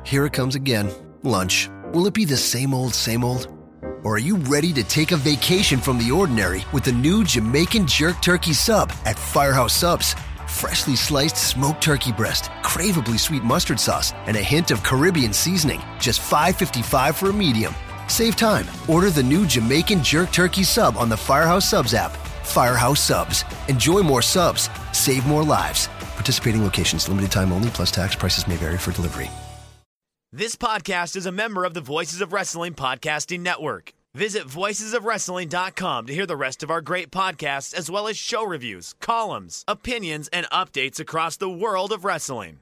Here it comes again. Lunch. Will it be the same old, same old? Or are you ready to take a vacation from the ordinary with the new Jamaican Jerk Turkey Sub at Firehouse Subs? Freshly sliced smoked turkey breast, craveably sweet mustard sauce, and a hint of Caribbean seasoning. Just $5.55 for a medium. Save time. Order the new Jamaican Jerk Turkey Sub on the Firehouse Subs app. Firehouse Subs. Enjoy more subs. Save more lives. Participating locations. Limited time only, plus tax. Prices may vary for delivery. This podcast is a member of the Voices of Wrestling Podcasting Network. Visit voicesofwrestling.com to hear the rest of our great podcasts, as well as show reviews, columns, opinions, and updates across the world of wrestling.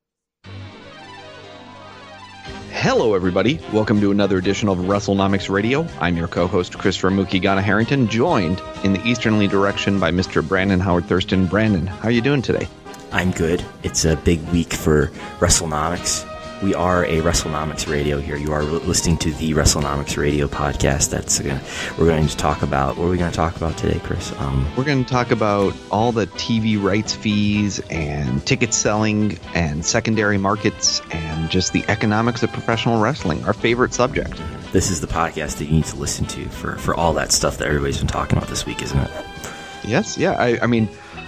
Hello, everybody. Welcome to another edition of WrestleNomics Radio. I'm your co-host, Christopher Mukigana Harrington, joined in the easternly direction by Mr. Brandon Howard Thurston. Brandon, how are you doing today? I'm good. It's a big week for WrestleNomics. We are a WrestleNomics Radio here. You are listening to the WrestleNomics Radio podcast. We're going to talk about. What are we going to talk about today, Chris? We're going to talk about all the TV rights fees and ticket selling and secondary markets and just the economics of professional wrestling, our favorite subject. This is the podcast that you need to listen to for all that stuff that everybody's been talking about this week, isn't it? Yes, yeah. I mean,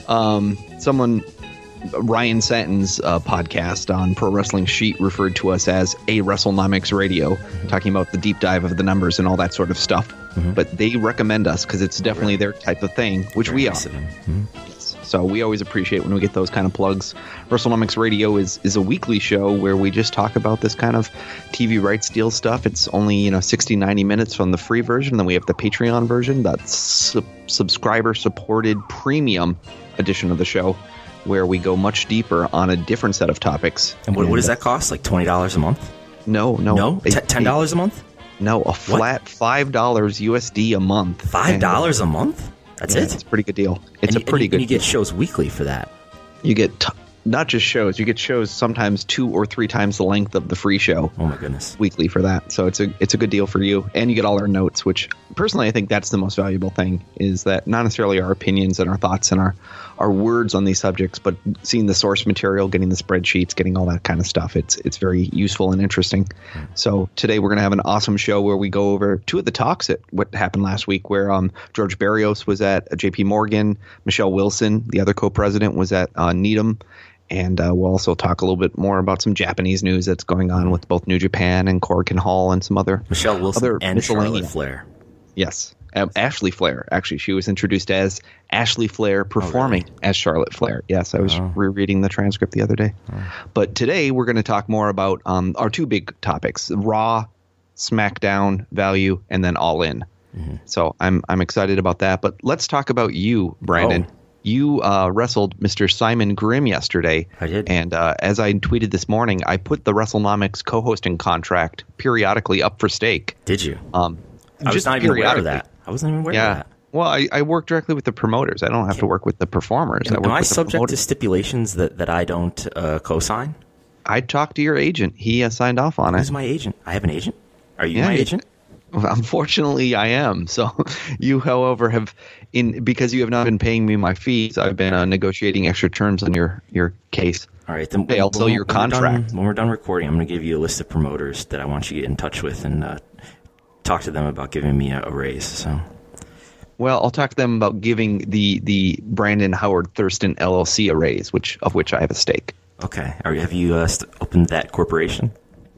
Ryan Satin's podcast on Pro Wrestling Sheet referred to us as a WrestleNomics Radio, talking about the deep dive of the numbers and all that sort of stuff. Mm-hmm. But they recommend us because it's definitely their type of thing, which we are. Mm-hmm. Yes. So we always appreciate when we get those kind of plugs. WrestleNomics Radio is a weekly show where we just talk about this kind of TV rights deal stuff. It's only 60, 90 minutes from the free version. Then we have the Patreon version, that's subscriber-supported premium edition of the show, where we go much deeper on a different set of topics. And what does that cost? Like $20 a month? No. $10 a month? No, a flat $5 USD a month. $5 a month? That's it? It's a pretty good deal. It's a pretty good deal. And you get shows weekly for that. You get not just shows. You get shows sometimes 2 or 3 times the length of the free show. Oh, my goodness. Weekly for that. So it's a good deal for you. And you get all our notes, which personally I think that's the most valuable thing, is that not necessarily our opinions and our thoughts and our words on these subjects, but seeing the source material, getting the spreadsheets, getting all that kind of stuff. It's very useful and interesting. So today we're going to have an awesome show where we go over 2 of the talks at what happened last week, where George Barrios was at JP Morgan, Michelle Wilson, the other co-president, was at Needham. And we'll also talk a little bit more about some Japanese news that's going on with both New Japan and Korakuen Hall and some other Michelle Wilson and Charlotte Flair. Yes. Ashley Flair. Actually, she was introduced as Ashley Flair performing as Charlotte Flair. Yes, I was rereading the transcript the other day. But today we're going to talk more about our 2 big topics: Raw, SmackDown value, and then All In. Mm-hmm. So I'm excited about that. But let's talk about you, Brandon. You wrestled Mr. Simon Grimm yesterday. I did. And as I tweeted this morning, I put the WrestleNomics co-hosting contract periodically up for stake. Did you? I was not even aware of that. I wasn't even aware of that. Well, I work directly with the promoters. I don't have to work with the performers. Am I subject to stipulations that I don't co-sign? I talked to your agent. He signed off on it. Who's my agent? I have an agent? Are you my agent? Unfortunately, I am. So you, however, because you have not been paying me my fees, I've been negotiating extra terms on your case. All right. Then I'll tell your contract. When we're done recording, I'm going to give you a list of promoters that I want you to get in touch with and talk to them about giving me a raise. So, well, I'll talk to them about giving the Brandon Howard Thurston LLC a raise, of which I have a stake. Okay. Have you opened that corporation?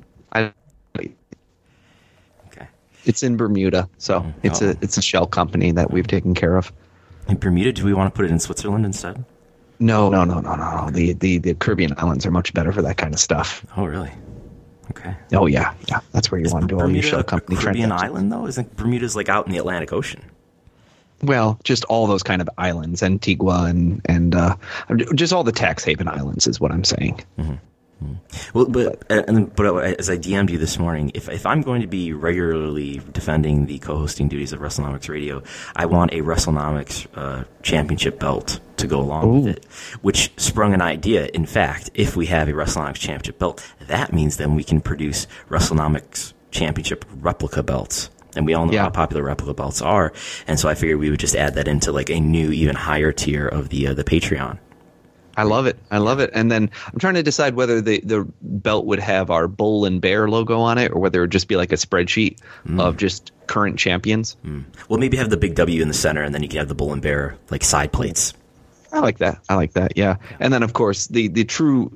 It's in Bermuda, so it's a shell company that we've taken care of. In Bermuda, do we want to put it in Switzerland instead? No. The Caribbean islands are much better for that kind of stuff. Oh, really? Okay. Oh, yeah. That's where you want to do all your shell company Caribbean island, though? Isn't Bermuda's like out in the Atlantic Ocean? Well, just all those kind of islands, Antigua and just all the tax haven islands is what I'm saying. Mm-hmm. Well, but as I DM'd you this morning, if I'm going to be regularly defending the co-hosting duties of WrestleNomics Radio, I want a WrestleNomics championship belt to go along with it, which sprung an idea. In fact, if we have a WrestleNomics championship belt, that means then we can produce WrestleNomics championship replica belts. And we all know how popular replica belts are. And so I figured we would just add that into like a new, even higher tier of the Patreon. I love it. I love it. And then I'm trying to decide whether the belt would have our bull and bear logo on it or whether it would just be like a spreadsheet of just current champions. Well, maybe have the big W in the center, and then you can have the bull and bear like side plates. I like that. Yeah. And then, of course, the true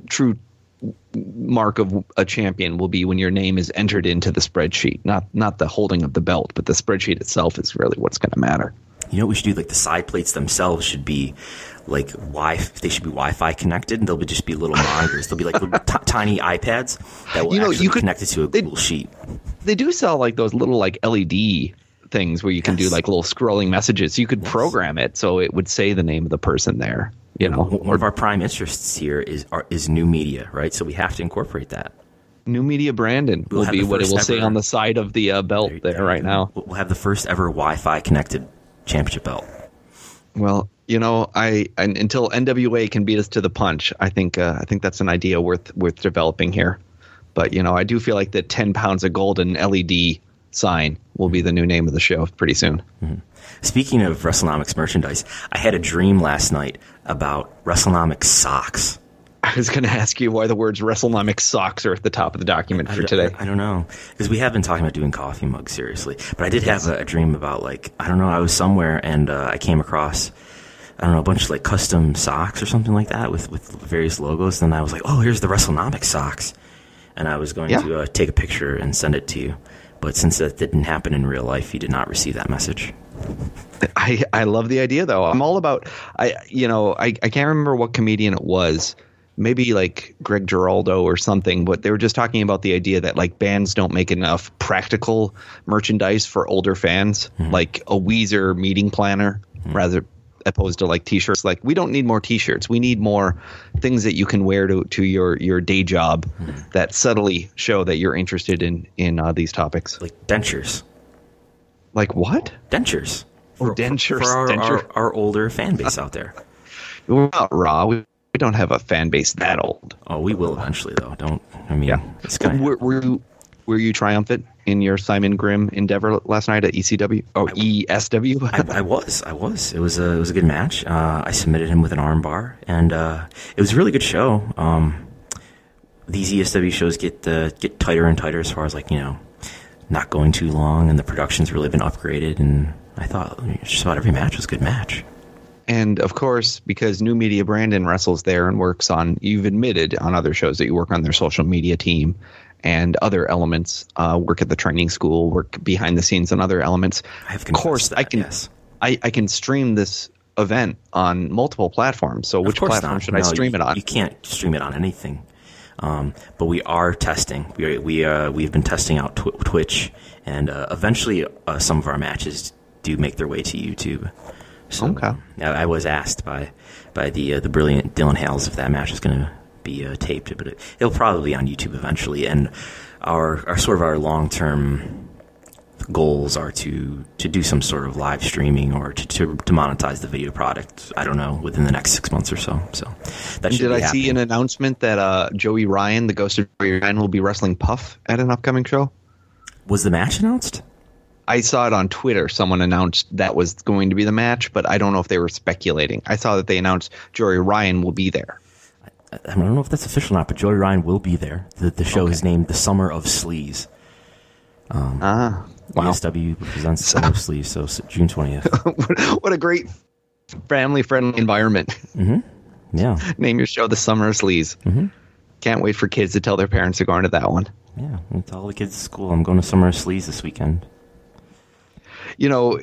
mark of a champion will be when your name is entered into the spreadsheet, not the holding of the belt, but the spreadsheet itself is really what's going to matter. You know what we should do? Like the side plates themselves should be like they should be Wi-Fi connected, and they'll just be little monitors. They'll be like little tiny iPads that will actually be connected to a Google Sheet. They do sell like those little like LED things where you can do like little scrolling messages. You could program it so it would say the name of the person there. You know, one of our prime interests here is new media, right? So we have to incorporate that. New Media Brandon will be what it will say on the side of the belt there right now. We'll have the first ever Wi-Fi connected championship belt. Well, you know, until NWA can beat us to the punch, I think that's an idea worth developing here. But you know, I do feel like the 10 pounds of gold and LED sign will be the new name of the show pretty soon. Mm-hmm. Speaking of WrestleNomics merchandise, I had a dream last night about WrestleNomics socks. I was going to ask you why the words WrestleNomics socks are at the top of the document for today. I don't know, because we have been talking about doing coffee mugs seriously. But I did have a dream about, like, I don't know, I was somewhere and I came across, I don't know, a bunch of like custom socks or something like that with various logos. Then I was like, oh, here's the WrestleNomics socks. And I was going to take a picture and send it to you. But since that didn't happen in real life, you did not receive that message. I love the idea, though. I'm all about, I can't remember what comedian it was. Maybe like Greg Giraldo or something, but they were just talking about the idea that like bands don't make enough practical merchandise for older fans, like a Weezer meeting planner, rather opposed to like T-shirts. Like, we don't need more T-shirts. We need more things that you can wear to your day job that subtly show that you're interested in these topics. Like dentures. Like what? Dentures. Dentures. For our older fan base out there. We're not raw. We don't have a fan base that old. Oh, we will eventually, though. It's kind of... Were you triumphant in your Simon Grimm endeavor last night at ECW? Oh, ESW? I was. It was a good match. I submitted him with an arm bar, and it was a really good show. These ESW shows get tighter and tighter as far as, like, you know, not going too long, and the production's really been upgraded, and I just thought every match was a good match. And, of course, because New Media Brandon wrestles there and works on, you've admitted on other shows that you work on their social media team and other elements, work at the training school, work behind the scenes on other elements. Of course, that, I can stream this event on multiple platforms. So which platform should I stream it on? You can't stream it on anything. But we are testing. We've been testing out Twitch, and eventually some of our matches do make their way to YouTube. So, okay. I was asked by the brilliant Dylan Hales if that match is going to be taped, but it'll probably be on YouTube eventually. And our sort of our long-term goals are to do some sort of live streaming or to monetize the video product. I don't know, within the next 6 months or so. So that should be happening. See an announcement that Joey Ryan, the ghost of Joey Ryan, will be wrestling Puff at an upcoming show? Was the match announced? I saw it on Twitter. Someone announced that was going to be the match, but I don't know if they were speculating. I saw that they announced Joey Ryan will be there. I don't know if that's official or not, but Joey Ryan will be there. The show is named The Summer of Sleaze. Wow. ESW presents Summer of Sleaze, so June 20th. What a great family-friendly environment. Mm-hmm. Yeah. Name your show The Summer of Sleaze. Mm-hmm. Can't wait for kids to tell their parents they're going to that one. Yeah, and tell all the kids at school, I'm going to Summer of Sleaze this weekend. You know,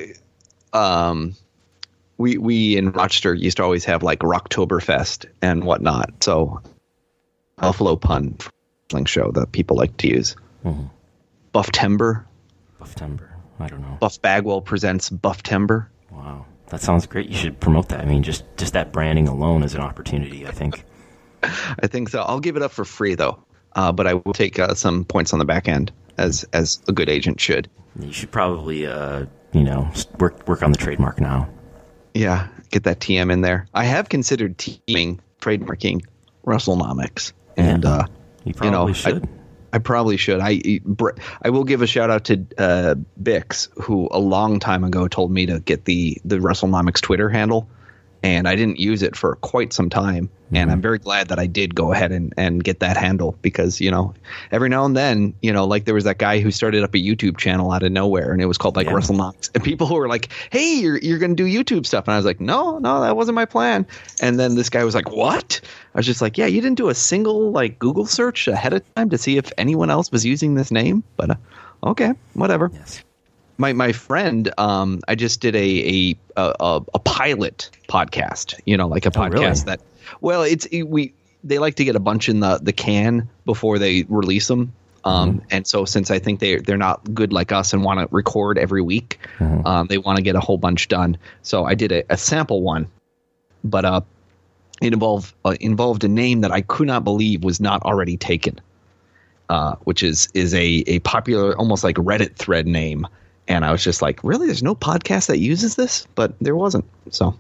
we in Rochester used to always have like Rocktoberfest and whatnot. So, Buffalo pun wrestling show that people like to use. Mm-hmm. Bufftember. I don't know. Buff Bagwell presents Bufftember. Wow, that sounds great. You should promote that. I mean, just that branding alone is an opportunity, I think. I think so. I'll give it up for free though, but I will take some points on the back end as a good agent should. You should probably work on the trademark now. Yeah, get that TM in there. I have considered trademarking WrestleNomics, and you probably should. I probably should. I will give a shout out to Bix, who a long time ago told me to get the WrestleNomics Twitter handle, and I didn't use it for quite some time. And I'm very glad that I did go ahead and get that handle because, every now and then, like there was that guy who started up a YouTube channel out of nowhere and it was called like WrestleNomics. And people who were like, hey, you're going to do YouTube stuff. And I was like, no, that wasn't my plan. And then this guy was like, what? I was just like, yeah, you didn't do a single like Google search ahead of time to see if anyone else was using this name. But okay, whatever. Yes. My friend, I just did a pilot podcast, like a podcast that. Well, they like to get a bunch in the can before they release them. And so since I think they're not good like us and want to record every week, they want to get a whole bunch done. So I did a sample one, but it involved a name that I could not believe was not already taken, which is a popular, almost like Reddit thread name. And I was just like, really? There's no podcast that uses this? But there wasn't. So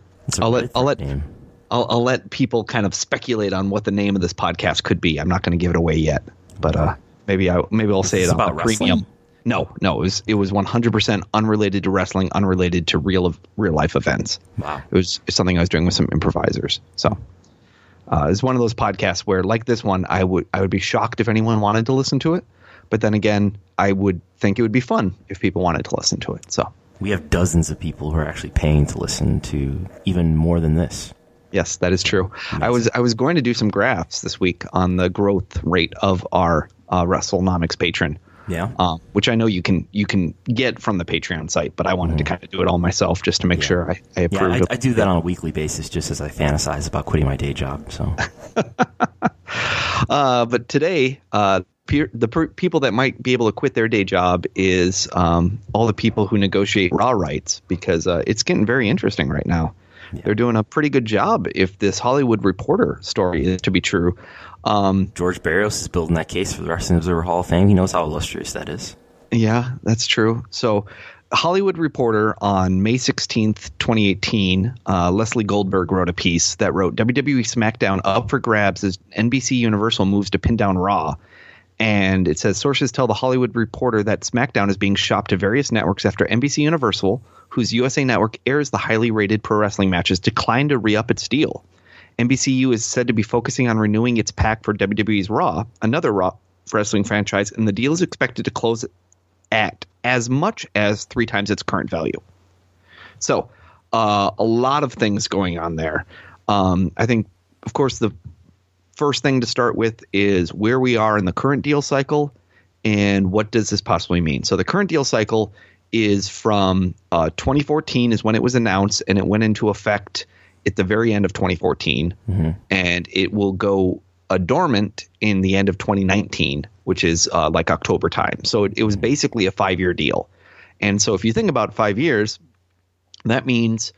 I'll let people kind of speculate on what the name of this podcast could be. I'm not going to give it away yet, but maybe I'll say it on the premium. No, it was 100% unrelated to wrestling, unrelated to real life events. Wow, it was something I was doing with some improvisers. So it's one of those podcasts where, like this one, I would be shocked if anyone wanted to listen to it, but then again, I would think it would be fun if people wanted to listen to it. So we have dozens of people who are actually paying to listen to even more than this. Yes, that is true. Amazing. I was going to do some graphs this week on the growth rate of our WrestleNomics patron. Yeah. Which I know you can get from the Patreon site, but I wanted to kind of do it all myself just to make sure I approve. Yeah, I do that on a weekly basis just as I fantasize about quitting my day job. So. But today, the people that might be able to quit their day job is all the people who negotiate Raw rights because it's getting very interesting right now. Yeah. They're doing a pretty good job if this Hollywood Reporter story is to be true. George Barrios is building that case for the Wrestling Observer Hall of Fame. He knows how illustrious that is. Yeah, that's true. So Hollywood Reporter on May 16th, 2018, Leslie Goldberg wrote a piece that wrote, WWE SmackDown up for grabs as NBC Universal moves to pin down Raw. And it says, sources tell the Hollywood Reporter that SmackDown is being shopped to various networks after NBC Universal, whose USA network airs the highly rated pro wrestling matches, declined to re-up its deal. NBCU is said to be focusing on renewing its pack for WWE's Raw, another Raw wrestling franchise, and the deal is expected to close at as much as 3 times its current value. So a lot of things going on there. I think, of course, the first thing to start with is where we are in the current deal cycle and what does this possibly mean. So the current deal cycle is from 2014 is when it was announced, and it went into effect at the very end of 2014, and it will go dormant in the end of 2019, which is like October time. So it was basically a 5-year deal. And so if you think about 5 years, that means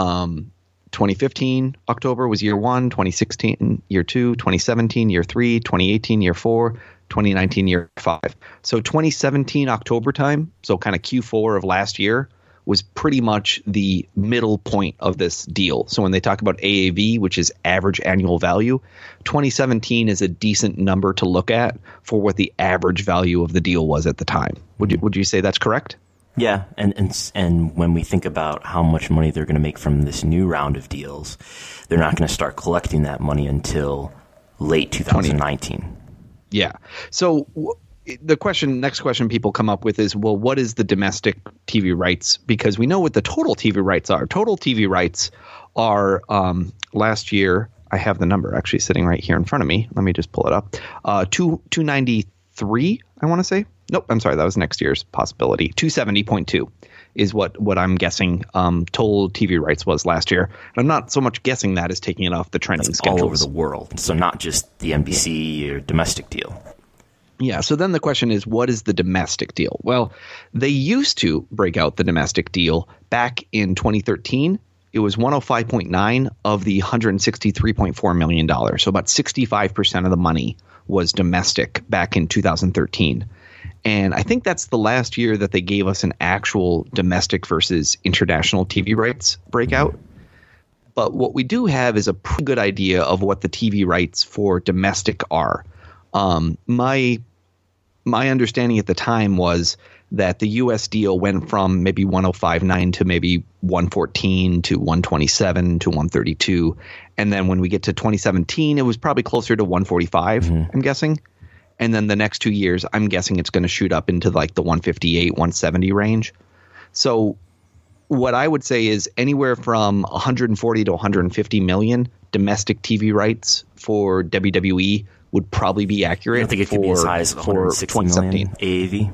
2015 October was year 1, 2016 year 2, 2017 year 3, 2018 year 4, 2019 year 5. So 2017 October time, so kind of Q4 of last year, was pretty much the middle point of this deal. So when they talk about AAV, which is average annual value, 2017 is a decent number to look at for what the average value of the deal was at the time. Would you say that's correct? Yeah, and when we think about how much money they're going to make from this new round of deals, they're not going to start collecting that money until late 2019. Yeah. So the next question people come up with is, well, what is the domestic TV rights? Because we know what the total TV rights are. Total TV rights are last year. I have the number actually sitting right here in front of me. Let me just pull it up. 293, I want to say. Nope, I'm sorry. That was next year's possibility. 270.2 is what I'm guessing total TV rights was last year. And I'm not so much guessing that as taking it off the trending schedules. All over the world. So not just the NBC or domestic deal. Yeah, so then the question is, what is the domestic deal? Well, they used to break out the domestic deal back in 2013. It was 105.9 of the $163.4 million. So about 65% of the money was domestic back in 2013. And I think that's the last year that they gave us an actual domestic versus international TV rights breakout. But what we do have is a pretty good idea of what the TV rights for domestic are. My my understanding at the time was that the U.S. deal went from maybe 105.9 to maybe 114 to 127 to 132. And then when we get to 2017, it was probably closer to 145, I'm guessing. And then the next 2 years, I'm guessing it's going to shoot up into like the 158, 170 range. So what I would say is anywhere from 140 to 150 million domestic TV rights for WWE would probably be accurate. I don't think it could be as high as 160 million AAV.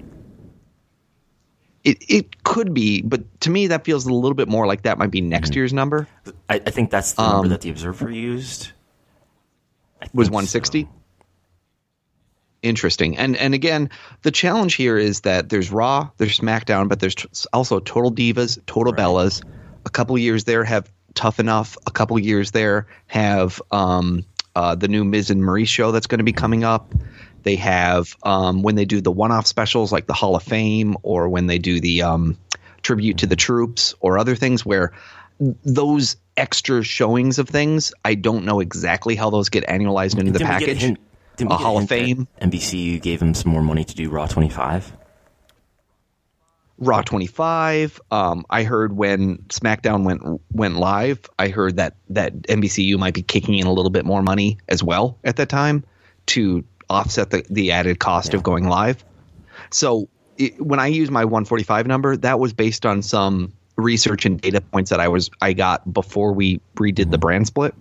It could be, but to me that feels a little bit more like that might be next year's number. I think that's the number that the Observer used. Was 160? So. Interesting. And again, the challenge here is that there's Raw, there's SmackDown, but there's also Total Divas, Total Bellas. A couple of years there have Tough Enough. A couple of years there have the new Miz and Maurice show that's going to be coming up. They have when they do the one-off specials like the Hall of Fame, or when they do the tribute to the troops or other things where those extra showings of things, I don't know exactly how those get annualized into the package. A Hall of Fame. NBC gave him some more money to do Raw 25. Raw 25. I heard when SmackDown went live, I heard that NBCU might be kicking in a little bit more money as well at that time to offset the added cost of going live. So when I use my 145 number, that was based on some research and data points that I got before we redid the brand split.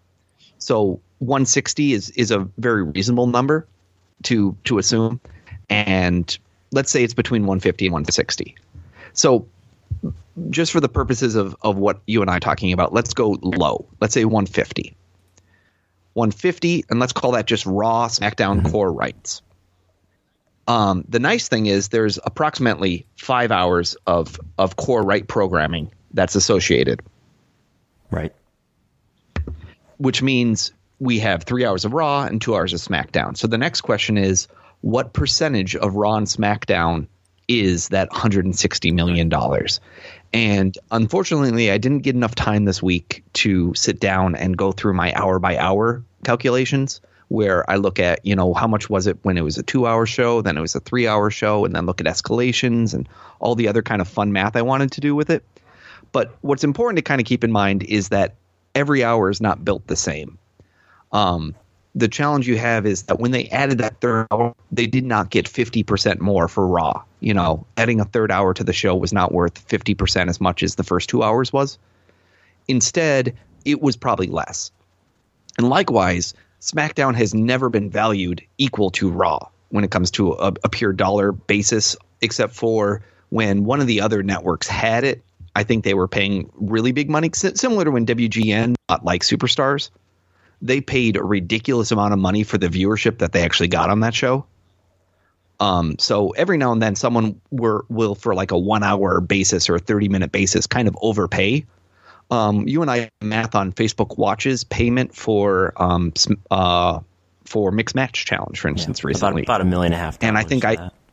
So 160 is a very reasonable number to assume, and let's say it's between 150 and 160. So just for the purposes of what you and I are talking about, let's go low. Let's say 150. 150, and let's call that just Raw, SmackDown core rights. The nice thing is there's approximately 5 hours of core right programming that's associated. Right. Which means we have 3 hours of Raw and 2 hours of SmackDown. So the next question is, what percentage of Raw and SmackDown is that $160 million? And unfortunately, I didn't get enough time this week to sit down and go through my hour-by-hour calculations, where I look at, how much was it when it was a 2-hour show, then it was a 3-hour show, and then look at escalations and all the other kind of fun math I wanted to do with it. But what's important to kind of keep in mind is that every hour is not built the same. The challenge you have is that when they added that third hour, they did not get 50% more for Raw. Adding a third hour to the show was not worth 50% as much as the first 2 hours was. Instead, it was probably less. And likewise, SmackDown has never been valued equal to Raw when it comes to a pure dollar basis, except for when one of the other networks had it. I think they were paying really big money, similar to when WGN bought like Superstars. They paid a ridiculous amount of money for the viewership that they actually got on that show. So every now and then someone will for like a 1 hour basis or a 30-minute basis kind of overpay. You and I have math on Facebook Watch's payment for Mixed Match Challenge, for instance, recently. About $1.5 million. And I think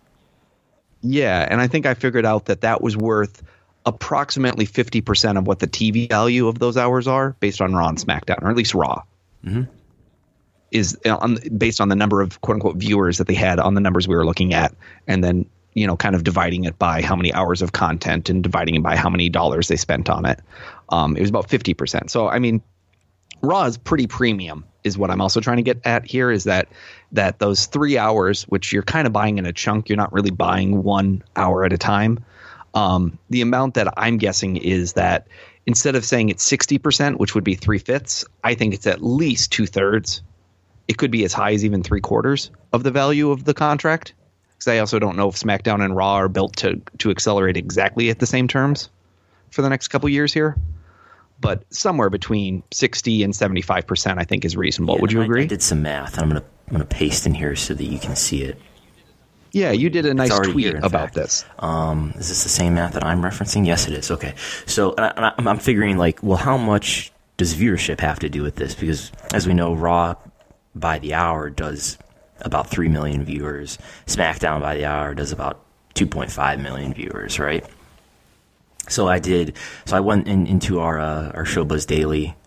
I figured out that was worth approximately 50% of what the TV value of those hours are based on Raw and SmackDown, or at least Raw. Mm-hmm. Is based on the number of quote unquote viewers that they had on the numbers we were looking at, and then kind of dividing it by how many hours of content and dividing it by how many dollars they spent on it. It was about 50%. So I mean, Raw is pretty premium, is what I'm also trying to get at here. Is that those 3 hours, which you're kind of buying in a chunk, you're not really buying 1 hour at a time. The amount that I'm guessing is that instead of saying it's 60%, which would be 3/5, I think it's at least 2/3. It could be as high as even 3/4 of the value of the contract. Because I also don't know if SmackDown and Raw are built to accelerate exactly at the same terms for the next couple years here. But somewhere between 60 and 75%, I think, is reasonable. Yeah, would you agree? I did some math, and I'm gonna paste in here so that you can see it. Yeah, you did a nice tweet about this. Is this the same math that I'm referencing? Yes, it is. Okay. So I'm figuring, how much does viewership have to do with this? Because, as we know, Raw by the hour does about 3 million viewers. SmackDown by the hour does about 2.5 million viewers, right? So I went into our Showbuzz Daily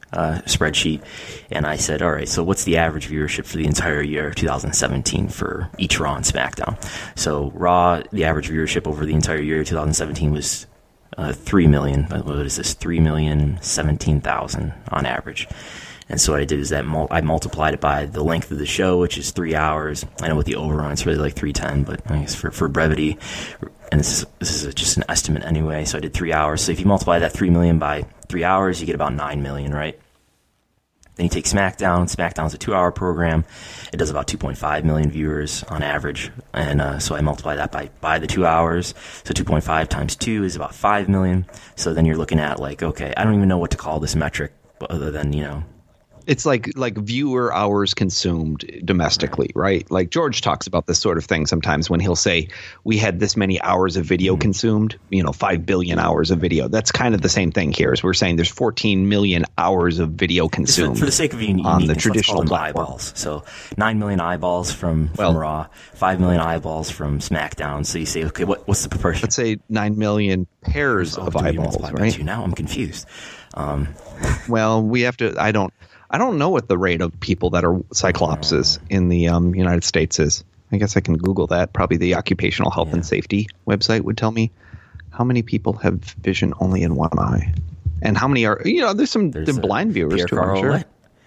spreadsheet, and I said, all right, so what's the average viewership for the entire year 2017 for each Raw and SmackDown? So Raw, the average viewership over the entire year 2017 was 3 million. What is this? 3,017,000 on average. And so what I did is that I multiplied it by the length of the show, which is 3 hours. I know with the overrun, it's really like 3:10, but I guess for brevity, and this is just an estimate anyway, so I did 3 hours. So if you multiply that 3 million by 3 hours, you get about 9 million, right? Then you take SmackDown. SmackDown's a 2-hour program. It does about 2.5 million viewers on average. And so I multiply that by the 2 hours. So 2.5 times 2 is about 5 million. So then you're looking at like, okay, I don't even know what to call this metric other than, It's like viewer hours consumed domestically, right? Like George talks about this sort of thing sometimes when he'll say we had this many hours of video consumed, 5 billion hours of video. That's kind of the same thing here as we're saying there's 14 million hours of video consumed. For the sake of uniqueness, on the traditional eyeballs. So 9 million eyeballs from Raw, 5 million eyeballs from SmackDown. So you say, okay, what's the proportion? Let's say 9 million pairs of eyeballs, right? Now I'm confused. Well, we have to. I don't know what the rate of people that are Cyclopses in the United States is. I guess I can Google that. Probably the Occupational Health and Safety website would tell me how many people have vision only in one eye. And how many are, there's some blind viewers too, I'm sure.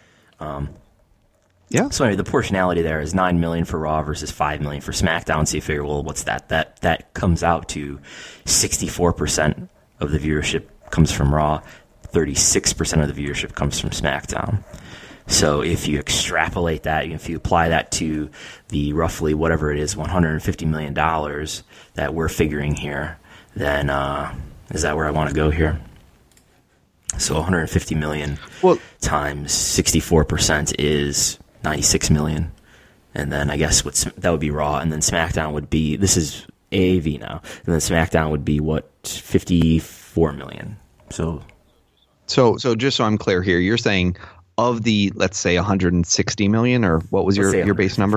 Yeah. So anyway, the proportionality there is 9 million for Raw versus 5 million for SmackDown. So you figure, well, what's that? That comes out to 64% of the viewership comes from Raw. 36% of the viewership comes from SmackDown. So if you extrapolate that, if you apply that to the roughly whatever it is, $150 million that we're figuring here, then is that where I want to go here? So 150 million times 64% is 96 million. And then I guess that would be Raw. And then SmackDown would be, this is AAV now, and then SmackDown would be 54 million. So just so I'm clear here, you're saying of the, let's say 160 million, or what was your base number?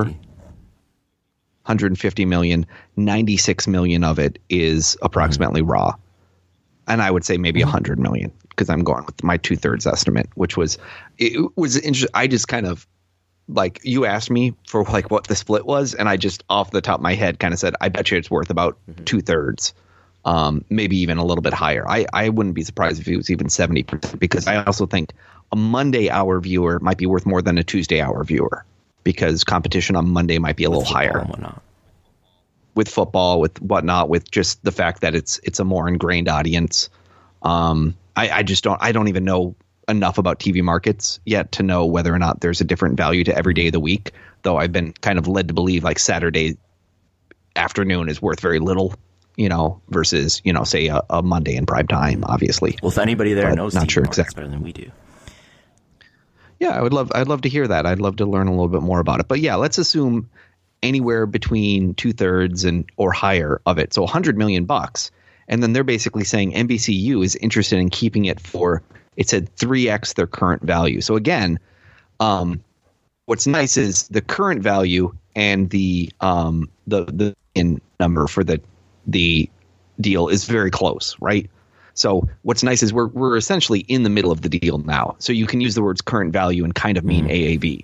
150 million, 96 million of it is approximately Raw. And I would say maybe 100 million because I'm going with my 2/3 estimate, which was interesting. I just kind of like, you asked me for like what the split was, and I just off the top of my head kind of said, I bet you it's worth about 2/3. Maybe even a little bit higher. I wouldn't be surprised if it was even 70%, because I also think a Monday hour viewer might be worth more than a Tuesday hour viewer, because competition on Monday might be a little higher. With football, with whatnot, with just the fact that it's a more ingrained audience. I don't even know enough about TV markets yet to know whether or not there's a different value to every day of the week, though I've been kind of led to believe like Saturday afternoon is worth very little, versus, say a Monday in prime time, obviously. Well, if anybody there knows not TV sure markets exactly better than we do. Yeah, I'd love to hear that. I'd love to learn a little bit more about it. But yeah, let's assume anywhere between 2/3 or higher of it. So $100 million. And then they're basically saying NBCU is interested in keeping it for, it said 3x their current value. So again, what's nice is the current value and the number for the deal is very close, right? So what's nice is we're essentially in the middle of the deal now. So you can use the words current value and kind of mean AAV.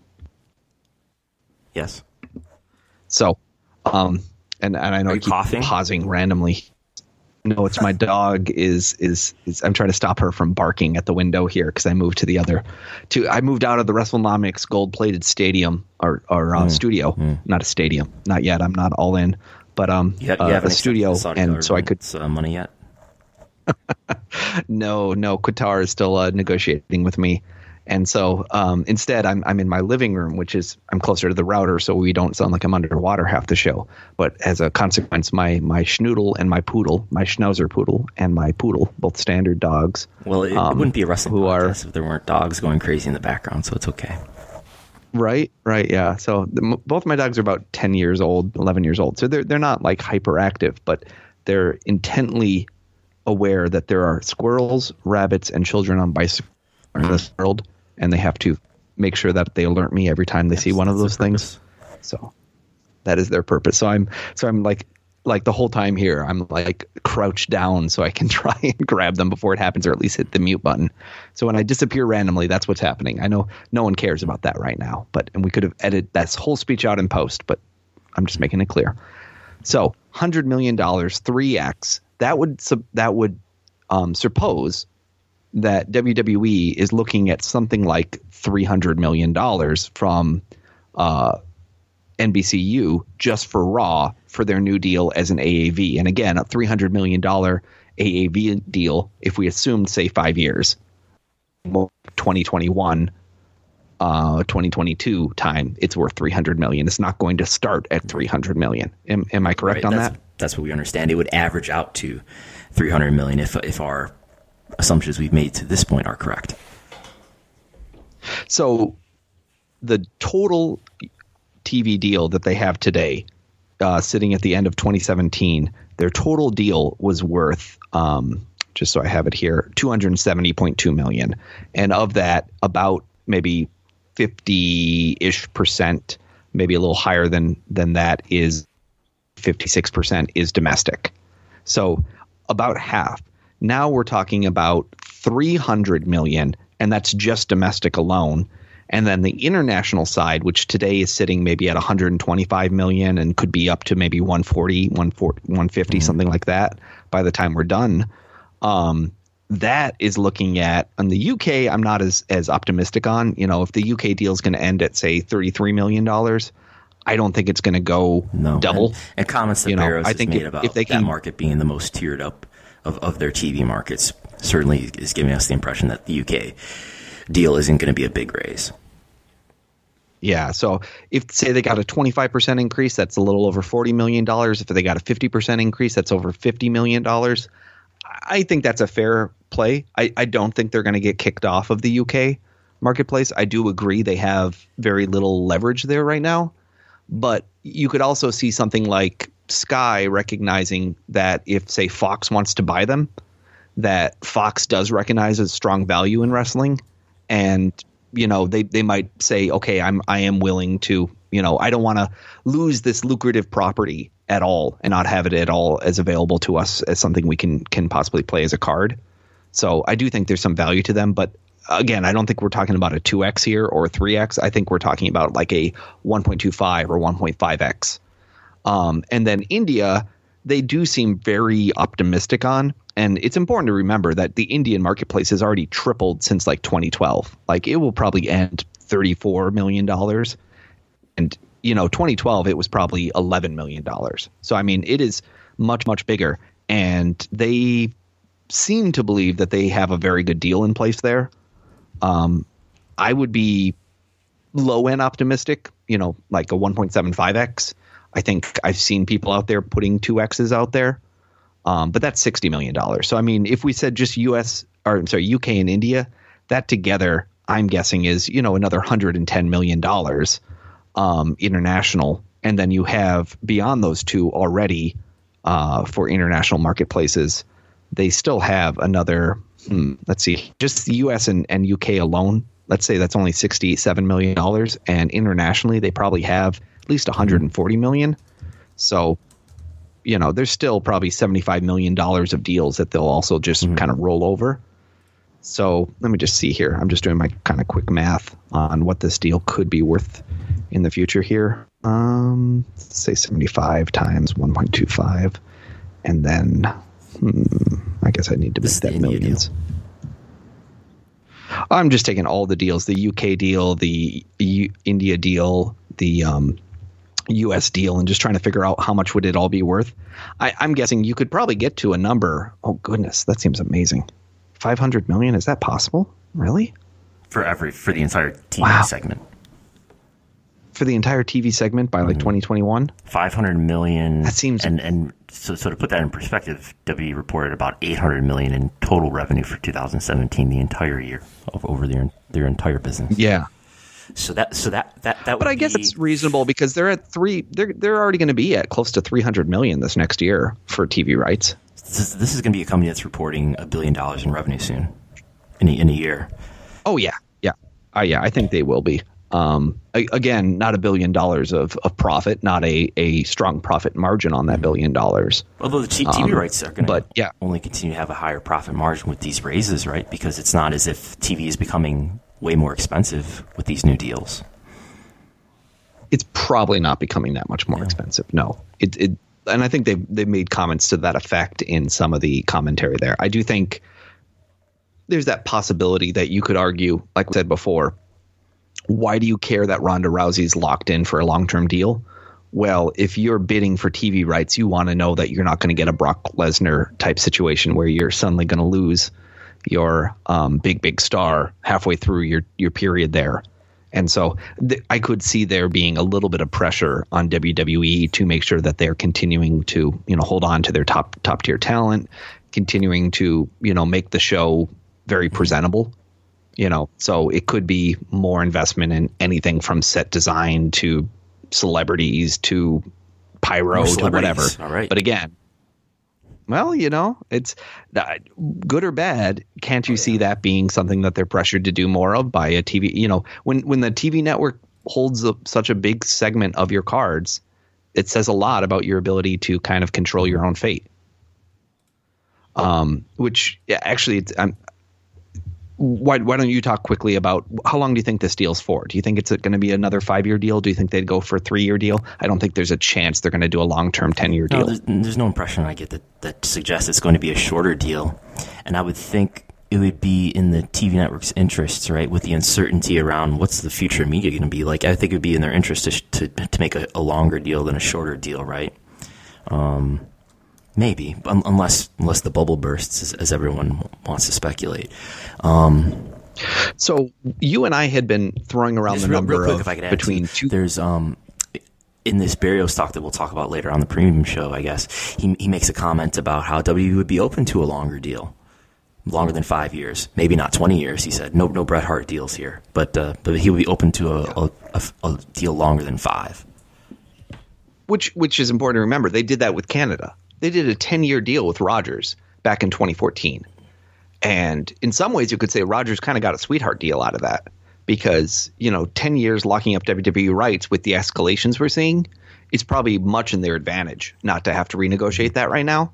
Yes. So, and I know I keep coughing? pausing randomly. No, it's my dog is I'm trying to stop her from barking at the window here because I moved I moved out of the WrestleNomics gold-plated stadium or studio, not a stadium, not yet. I'm not all in, but you haven't a studio, and so I could money yet. No, Qatar is still negotiating with me. And so instead, I'm in my living room, which is I'm closer to the router, so we don't sound like I'm underwater half the show. But as a consequence, my schnoodle and my poodle, my schnauzer poodle and my poodle, both standard dogs. Well, it wouldn't be a wrestling podcast if there weren't dogs going crazy in the background, so it's okay. Right, yeah. So both my dogs are about 10 years old, 11 years old. So they're not like hyperactive, but they're intently aware that there are squirrels, rabbits, and children on bicycles in this world. And they have to make sure that they alert me every time they see one of those things. So that is their purpose. So I'm like like the whole time here, I'm like crouched down so I can try and grab them before it happens, or at least hit the mute button. So when I disappear randomly, that's what's happening. I know no one cares about that right now, and we could have edited that whole speech out in post, but I'm just making it clear. So $100 million, 3x, that would suppose that WWE is looking at something like $300 million from NBCU just for Raw for their new deal as an AAV. And again, a $300 million AAV deal, if we assumed, say, 5 years, 2021, 2022 time, it's worth $300 million. It's not going to start at $300 million. Am I correct on that? That's what we understand. It would average out to $300 million if our assumptions we've made to this point are correct. So the total TV deal that they have today, sitting at the end of 2017, their total deal was worth, just so I have it here, $270.2 million. And of that, about maybe 50-ish%, maybe a little higher than that, is 56% is domestic. So about half. Now we're talking about $300 million, and that's just domestic alone. And then the international side, which today is sitting maybe at $125 million and could be up to maybe 140, 150, something like that by the time we're done. That is looking at, on the UK, I'm not as optimistic on. You know, if the UK deal is going to end at, say, $33 million, I don't think it's going to go double. And comments that Barrows has made about that market being the most tiered up of their TV markets certainly is giving us the impression that the UK deal isn't going to be a big raise. Yeah, so if, say, they got a 25% increase, that's a little over $40 million. If they got a 50% increase, that's over $50 million. I think that's a fair play. I don't think they're going to get kicked off of the UK marketplace. I do agree they have very little leverage there right now. But you could also see something like Sky recognizing that if, say, Fox wants to buy them, that Fox does recognize a strong value in wrestling. And, you know, they might say, okay, I am willing to, you know, I don't want to lose this lucrative property at all and not have it at all as available to us as something we can possibly play as a card. So I do think there's some value to them. But again, I don't think we're talking about a 2x here or a 3x. I think we're talking about like a 1.25 or 1.5x. And then India, they do seem very optimistic on. And it's important to remember that the Indian marketplace has already tripled since like 2012. Like it will probably end $34 million. And, you know, 2012, it was probably $11 million. So, I mean, it is much, much bigger. And they seem to believe that they have a very good deal in place there. I would be low end optimistic, you know, like a 1.75x. I think I've seen people out there putting 2x's out there. But that's $60 million. So, I mean, if we said just UK and India, that together, I'm guessing is, you know, another $110 million international. And then you have beyond those two already for international marketplaces, they still have another, let's see, just the US and UK alone. Let's say that's only $67 million. And internationally, they probably have at least $140 million. So, you know, there's still probably $75 million of deals that they'll also just kind of roll over. So let me just see here. I'm just doing my kind of quick math on what this deal could be worth in the future here. Let's say 75 times 1.25. And then I guess I need to make that millions. I'm just taking all the deals, the UK deal, the India deal, the US deal, and just trying to figure out how much would it all be worth. I'm guessing you could probably get to a number. Oh goodness, that seems amazing. 500 million, is that possible? Really? For the entire TV segment. For the entire TV segment by like 2021? 500 million. That seems, and so to put that in perspective, WWE reported about 800 million in total revenue for 2017, the entire year over their entire business. Yeah. So that would But I guess it's reasonable because they're at they're already going to be at close to 300 million this next year for TV rights. This is going to be a company that's reporting $1 billion in revenue soon in a year. Oh yeah. I think they will be. Again, not $1 billion of profit, not a strong profit margin on that $1 billion. Although the TV rights are going to only continue to have a higher profit margin with these raises, right? Because it's not as if TV is becoming way more expensive with these new deals. It's probably not becoming that much more expensive. No, and I think they've made comments to that effect in some of the commentary there. I do think there's that possibility that you could argue, like I said before, why do you care that Ronda Rousey's locked in for a long-term deal? Well, if you're bidding for TV rights, you want to know that you're not going to get a Brock Lesnar type situation where you're suddenly going to lose your big star halfway through your period there. And so I could see there being a little bit of pressure on WWE to make sure that they're continuing to, hold on to their top tier talent, continuing to, make the show very presentable. So it could be more investment in anything from set design to celebrities to pyro to whatever. All right. But again, well, it's good or bad. Can't you see that being something that they're pressured to do more of by a TV? When the TV network holds such a big segment of your cards, it says a lot about your ability to kind of control your own fate. Which actually, why don't you talk quickly about how long do you think this deal's for? Do you think it's going to be another 5-year deal? Do you think they'd go for a 3-year deal? I don't think there's a chance they're going to do a long-term 10-year deal. There's no impression I get that suggests it's going to be a shorter deal. And I would think it would be in the TV network's interests, right, with the uncertainty around what's the future of media going to be like. I think it would be in their interest to make a longer deal than a shorter deal, right? Maybe, unless the bubble bursts, as everyone wants to speculate. So you and I had been throwing around the number real quick, if I could add between two. There's in this Barrios talk that we'll talk about later on the premium show, I guess, he makes a comment about how WWE would be open to a longer deal, longer than 5 years, maybe not 20 years. He said no Bret Hart deals here, but he would be open to a deal longer than 5. Which is important to remember. They did that with Canada. They did a 10-year deal with Rogers back in 2014. And in some ways, you could say Rogers kind of got a sweetheart deal out of that because, 10 years locking up WWE rights with the escalations we're seeing, it's probably much in their advantage not to have to renegotiate that right now.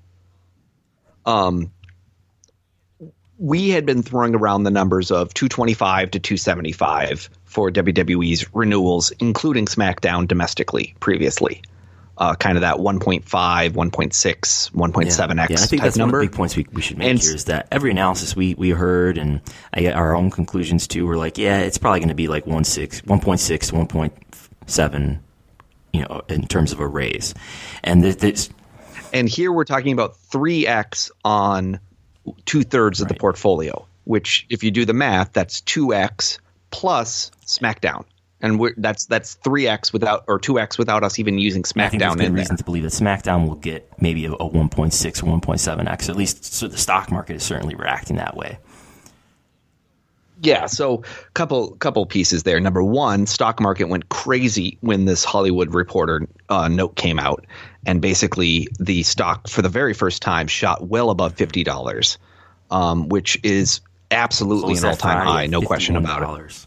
We had been throwing around the numbers of 225 to 275 for WWE's renewals, including SmackDown domestically previously. Kind of that 1.5, 1.6, 1.7x I think type that's number. One of the big points we should make here is that every analysis we heard, and I get our own conclusions too, we're like, it's probably going to be like 1.6 to 1.7, in terms of a raise. And and here we're talking about 3x on 2/3 of the portfolio, which if you do the math, that's 2x plus SmackDown. And that's 3x without or 2x without us even using SmackDown. I think there's good reason there. to believe that SmackDown will get maybe a 1.6 or 1.7x. At least, so the stock market is certainly reacting that way. Yeah, so couple pieces there. Number one, stock market went crazy when this Hollywood Reporter note came out, and basically the stock for the very first time shot well above $50, which is absolutely an all-time high, no question about it.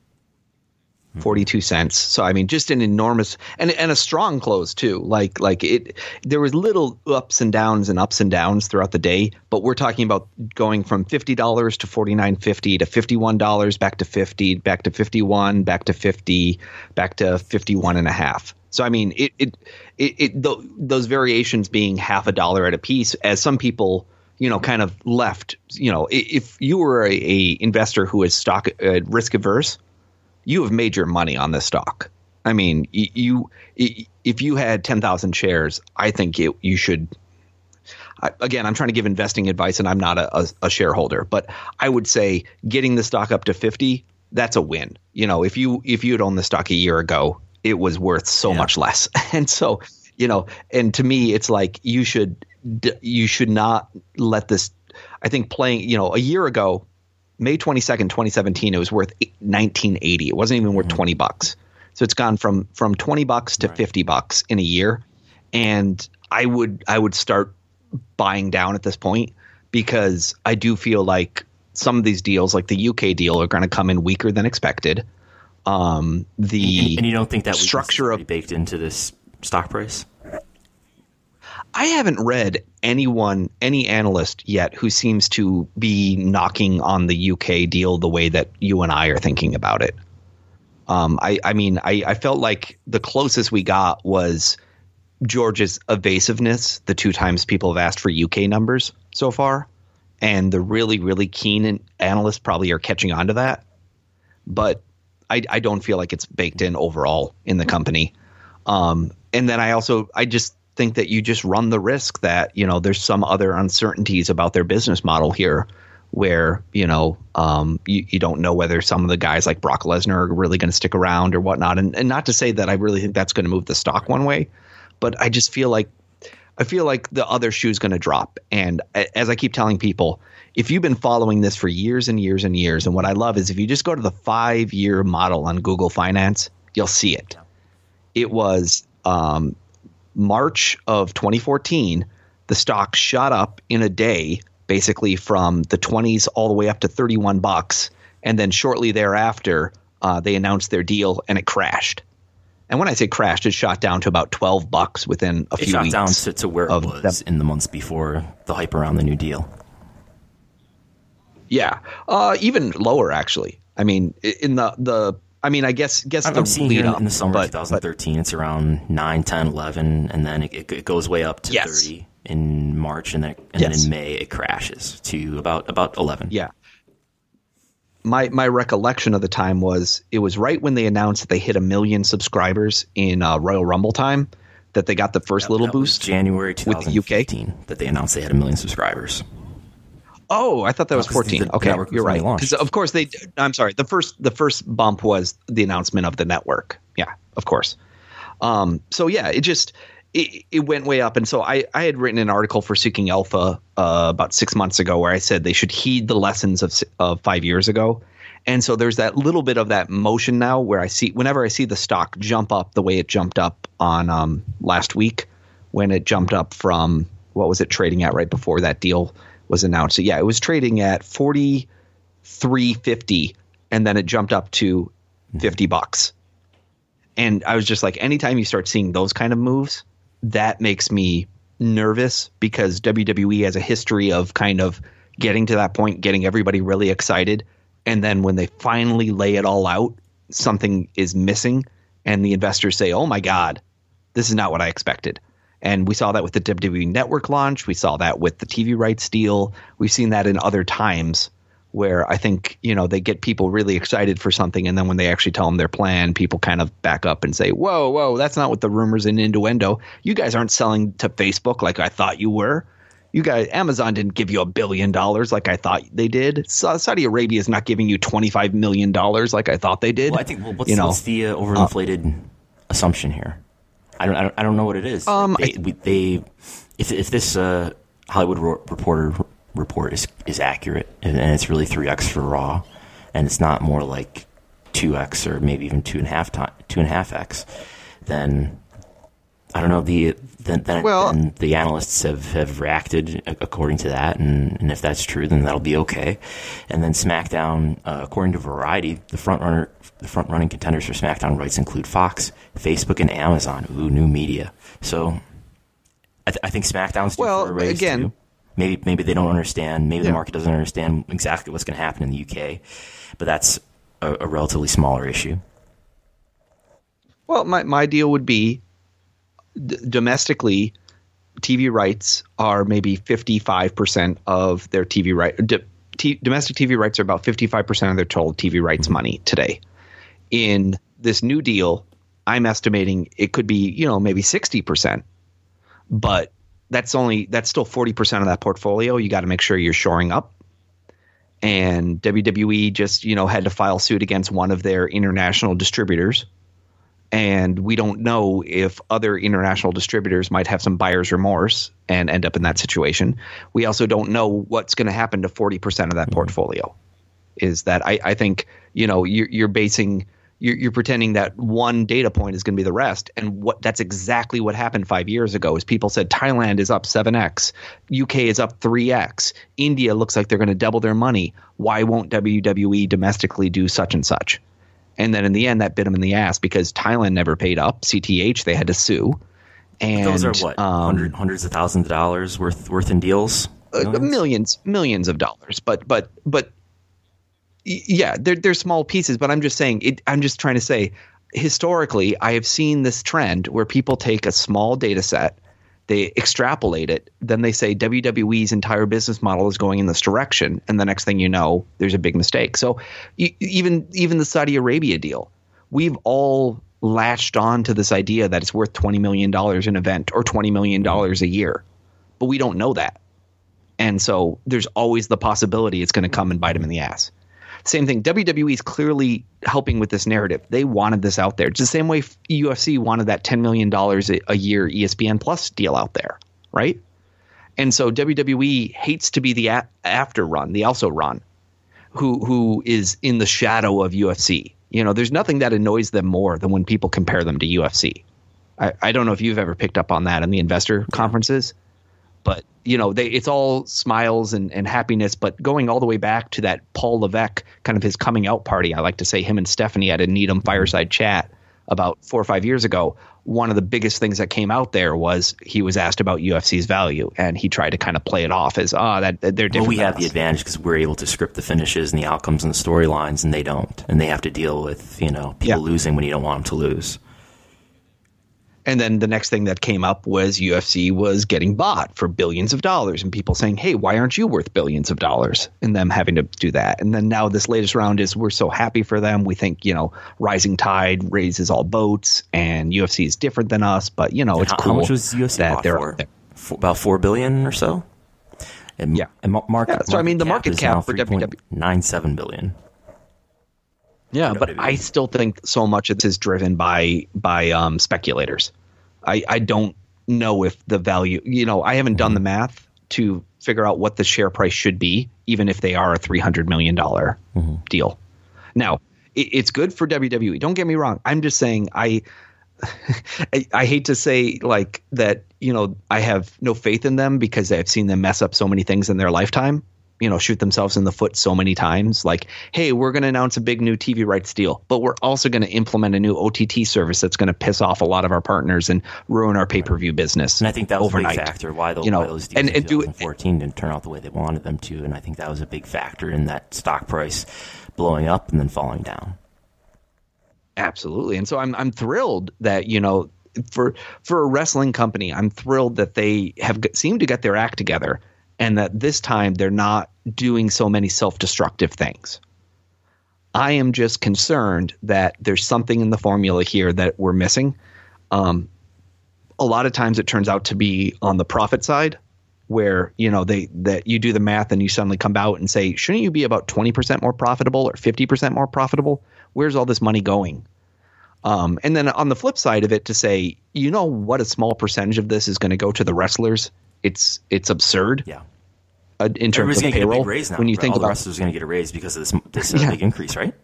42 cents. So, I mean, just an enormous and a strong close, too. Like it, there was little ups and downs throughout the day. But we're talking about going from $50 to $49.50 to $51, back to $50, back to $51, back to $50, back to $51.50. So, I mean, those variations being half a dollar at a piece, as some people, kind of left. If you were a investor who is stock risk averse, you have made your money on this stock. I mean, if you had 10,000 shares, I think you should. Again, I'm trying to give investing advice, and I'm not a shareholder, but I would say getting the stock up to 50, that's a win. If you had owned the stock a year ago, it was worth so much less, and so and to me, it's like you should not let this. I think playing, a year ago, May 22nd, 2017, it was worth $19.80. It wasn't even worth $20. So it's gone from $20 to $50 in a year. And I would start buying down at this point because I do feel like some of these deals, like the UK deal, are going to come in weaker than expected. And you don't think that structure of baked into this stock price? I haven't read any analyst yet who seems to be knocking on the UK deal the way that you and I are thinking about it. I felt like the closest we got was George's evasiveness the 2 times people have asked for UK numbers so far. And the really, really keen analysts probably are catching on to that. But I don't feel like it's baked in overall in the company. And then I just think that you just run the risk that, there's some other uncertainties about their business model here where, you don't know whether some of the guys like Brock Lesnar are really going to stick around or whatnot. And not to say that I really think that's going to move the stock one way, but I just feel like the other shoe is going to drop. And as I keep telling people, if you've been following this for years and years and years, and what I love is if you just go to the 5-year model on Google Finance, you'll see it. It was March of 2014, the stock shot up in a day, basically from the 20s all the way up to $31. And then shortly thereafter, they announced their deal and it crashed. And when I say crashed, it shot down to about $12 within a few weeks. It shot down to where it was in the months before the hype around the new deal. Yeah, even lower actually. I mean, I guess I'm seeing here in the summer of 2013, it's around 9, 10, 11, and then it goes way up to 30 in March, and then in May it crashes to about 11. Yeah. My recollection of the time was it was right when they announced that they hit 1 million subscribers in Royal Rumble time that they got the first little boost. January 2015 with the UK that they announced they had 1 million subscribers. Oh, I thought that was 14. Okay, you're right. Because of course I'm sorry. The first bump was the announcement of the network. Yeah, of course. So yeah, it went way up, and so I had written an article for Seeking Alpha about 6 months ago where I said they should heed the lessons of 5 years ago. And so there's that little bit of that motion now where whenever I see the stock jump up the way it jumped up on last week when it jumped up from what was it trading at right before that deal was announced. So yeah, it was trading at $43.50 and then it jumped up to $50. And I was just like, anytime you start seeing those kind of moves, that makes me nervous because WWE has a history of kind of getting to that point, getting everybody really excited. And then when they finally lay it all out, something is missing. And the investors say, oh my God, this is not what I expected. And we saw that with the WWE Network launch. We saw that with the TV rights deal. We've seen that in other times where I think, they get people really excited for something. And then when they actually tell them their plan, people kind of back up and say, whoa, that's not what the rumors and innuendo. You guys aren't selling to Facebook like I thought you were. You guys, Amazon didn't give you $1 billion like I thought they did. Saudi Arabia is not giving you $25 million like I thought they did. Well, I think what's the overinflated assumption here? I don't know what it is. If this Hollywood Reporter report is accurate and it's really 3x for Raw, and it's not more like 2x or maybe even 2.5x, then I don't know. Then the analysts have reacted according to that, and if that's true, then that'll be okay. And then SmackDown, according to Variety, the front running contenders for SmackDown rights include Fox, Facebook, and Amazon. Ooh, new media. So I think SmackDown's due for a raise too. Maybe they don't understand. Maybe the market doesn't understand exactly what's going to happen in the UK, but that's a relatively smaller issue. Well, my deal would be domestically, TV rights are maybe 55% of their TV right. Domestic TV rights are about 55% of their total TV rights money today. In this new deal, I'm estimating it could be, maybe 60%, but that's still 40% of that portfolio. You got to make sure you're shoring up. And WWE just, had to file suit against one of their international distributors. And we don't know if other international distributors might have some buyer's remorse and end up in that situation. We also don't know what's going to happen to 40% of that portfolio. Is that I think, you're pretending that one data point is going to be the rest. And that's exactly what happened 5 years ago is people said Thailand is up 7x, UK is up 3x, India looks like they're going to double their money. Why won't WWE domestically do such and such? And then in the end, that bit them in the ass because Thailand never paid up. CTH, they had to sue. And those are what, hundreds of thousands of dollars worth in deals? Millions of dollars. But yeah, they're small pieces. But I'm just saying, I'm just trying to say, historically, I have seen this trend where people take a small data set, they extrapolate it, then they say WWE's entire business model is going in this direction, and the next thing you know, there's a big mistake. So even the Saudi Arabia deal, we've all latched on to this idea that it's worth $20 million an event or $20 million a year, but we don't know that. And so there's always the possibility it's going to come and bite them in the ass. Same thing. WWE is clearly helping with this narrative. They wanted this out there. It's the same way UFC wanted that $10 million a year ESPN Plus deal out there, right? And so WWE hates to be the after run, the also run, who is in the shadow of UFC. You know, there's nothing that annoys them more than when people compare them to UFC. I don't know if you've ever picked up on that in the investor conferences. But, you know, it's all smiles and happiness. But going all the way back to that Paul Levesque, kind of his coming out party, I like to say him and Stephanie had a Needham fireside chat about 4 or 5 years ago. One of the biggest things that came out there was he was asked about UFC's value, and he tried to kind of play it off as, that they're different. Well, we have the advantage because we're able to script the finishes and the outcomes and the storylines, and they don't. And they have to deal with, people losing when you don't want them to lose. And then the next thing that came up was UFC was getting bought for billions of dollars and people saying, hey, why aren't you worth billions of dollars? And them having to do that. And then now this latest round is we're so happy for them. We think, rising tide raises all boats and UFC is different than us. But, it's cool. How much was UFC bought for? About $4 billion or so? And, yeah. And the market cap for WWE. $3.97 billion. Yeah, but I still think so much of this is driven by speculators. I don't know if the value, I haven't done the math to figure out what the share price should be, even if they are a $300 million deal. Now, it's good for WWE. Don't get me wrong. I'm just saying I hate to say like that, I have no faith in them because I've seen them mess up so many things in their lifetime. Shoot themselves in the foot so many times. Like, hey, we're going to announce a big new TV rights deal, but we're also going to implement a new OTT service that's going to piss off a lot of our partners and ruin our pay-per-view business. And I think that was overnight. a big factor why those deals in 2014 didn't turn out the way they wanted them to. And I think that was a big factor in that stock price blowing up and then falling down. Absolutely. And so I'm thrilled that, for a wrestling company, I'm thrilled that they have seemed to get their act together. And that this time they're not doing so many self-destructive things. I am just concerned that there's something in the formula here that we're missing. A lot of times it turns out to be on the profit side where, that you do the math and you suddenly come out and say, shouldn't you be about 20% more profitable or 50% more profitable? Where's all this money going? And then on the flip side of it to say, what a small percentage of this is going to go to the wrestlers. It's absurd. Yeah. In terms of payroll, get a big raise now. When you think all about the wrestlers are going to get a raise because of this big increase, right?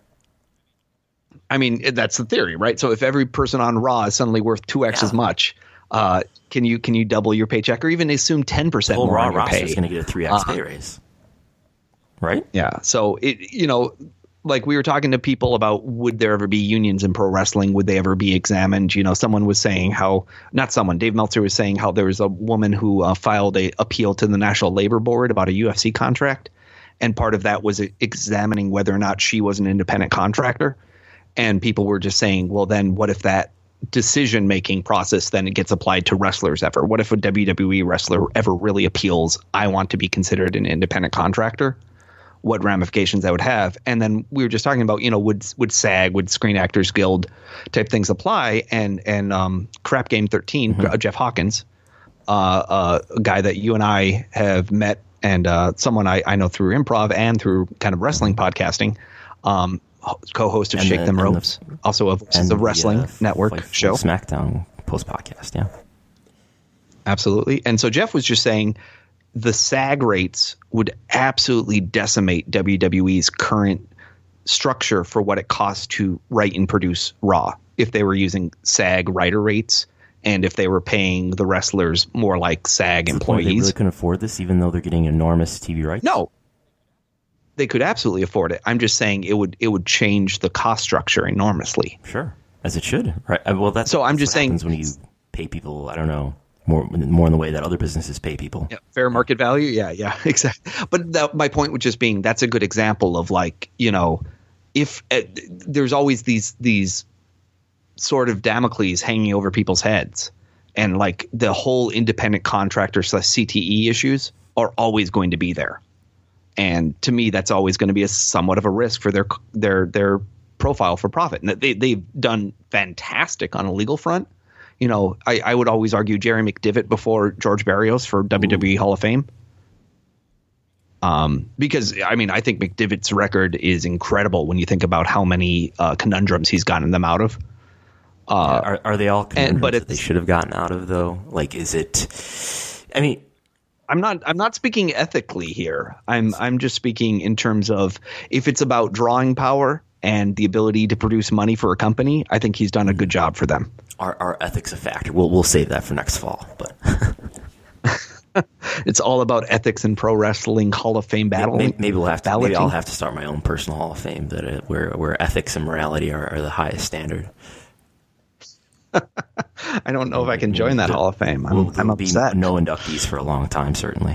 I mean, that's the theory, right? So if every person on Raw is suddenly worth 2x as much, can you double your paycheck or even assume 10% more Raw on your pay? Is going to get a 3x pay raise, right? Yeah. So like we were talking to people about would there ever be unions in pro wrestling? Would they ever be examined? Someone was saying Dave Meltzer was saying how there was a woman who filed a appeal to the National Labor Board about a UFC contract. And part of that was examining whether or not she was an independent contractor. And people were just saying, well, then what if that decision-making process then it gets applied to wrestlers ever? What if a WWE wrestler ever really appeals, I want to be considered an independent contractor? What ramifications that would have. And then we were just talking about, would SAG, would Screen Actors Guild type things apply? And Crap Game 13, Jeff Hawkins, a guy that you and I have met and someone I know through improv and through kind of wrestling podcasting, co-host of Shake Them Ropes, also a Voices of Wrestling Network show. SmackDown post-podcast, yeah. Absolutely. And so Jeff was just saying, the SAG rates would absolutely decimate WWE's current structure for what it costs to write and produce Raw if they were using SAG writer rates and if they were paying the wrestlers more like SAG employees. They really couldn't afford this even though they're getting enormous TV rights? No. they could absolutely afford it. I'm just saying it would change the cost structure enormously. Sure, as it should. Right. Well, I'm just saying when you pay people, I don't know, more in the way that other businesses pay people. Yeah, fair market value. Yeah, exactly. But my point would just being that's a good example of if there's always these sort of Damocles hanging over people's heads, and like the whole independent contractor / CTE issues are always going to be there. And to me, that's always going to be somewhat of a risk for their profile for profit. And they've done fantastic on a legal front. I would always argue Jerry McDevitt before George Barrios for WWE Hall of Fame. Because I think McDevitt's record is incredible when you think about how many conundrums he's gotten them out of. Are they all conundrums that they should have gotten out of, though? Like, is it? I mean, I'm not speaking ethically here. I'm just speaking in terms of if it's about drawing power and the ability to produce money for a company. I think he's done a good job for them. Are ethics a factor? We'll save that for next fall, but. It's all about ethics in pro wrestling Hall of Fame battling. Maybe I'll have to start my own personal Hall of Fame where ethics and morality are the highest standard. I don't know if I can join that Hall of Fame. I'm upset. No inductees for a long time, certainly.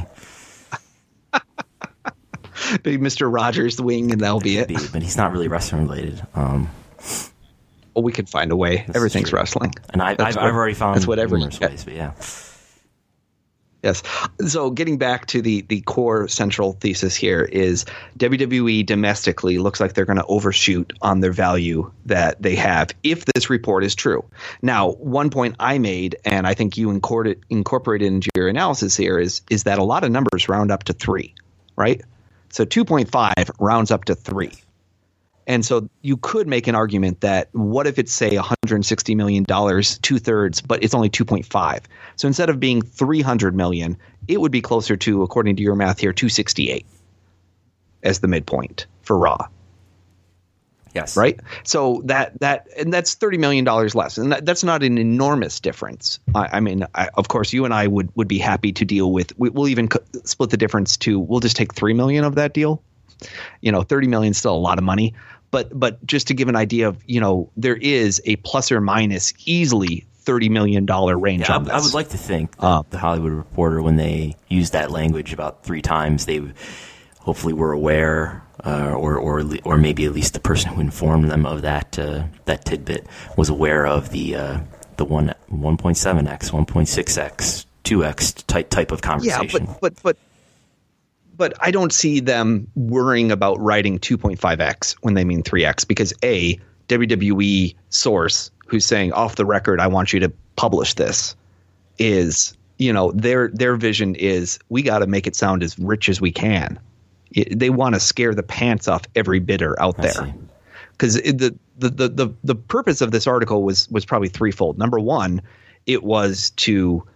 Be Mr. Rogers' wing, and that'll be it. But he's not really wrestling related. Well, we could find a way. Everything's wrestling, and I've already found numerous ways. But yeah. Yes. So getting back to the core central thesis here is WWE domestically looks like they're going to overshoot on their value that they have if this report is true. Now, one point I made, and I think you incorporated into your analysis here, is that a lot of numbers round up to 3, right? So 2.5 rounds up to 3. And so you could make an argument that what if it's, say, $160 million, 2/3, but it's only 2.5. So instead of being $300 million, it would be closer to, according to your math here, 268 as the midpoint for Raw. Yes. Right. So and that's $30 million less, and that's not an enormous difference. Of course, you and I would be happy to deal with. We'll even split the difference to. We'll just take $3 million of that deal. $30 million is still a lot of money. But just to give an idea of, there is a plus or minus easily $30 million range on this. I would like to think that the Hollywood Reporter, when they used that language about 3 times, they hopefully were aware, or maybe at least the person who informed them of that tidbit was aware of the 1.7x, 1.6x, 2x type of conversation. Yeah, but I don't see them worrying about writing 2.5x when they mean 3x, because A, WWE source who's saying off the record, I want you to publish this, is, their vision is we got to make it sound as rich as we can. They want to scare the pants off every bidder out there. Because the purpose of this article was probably threefold. Number one, it was to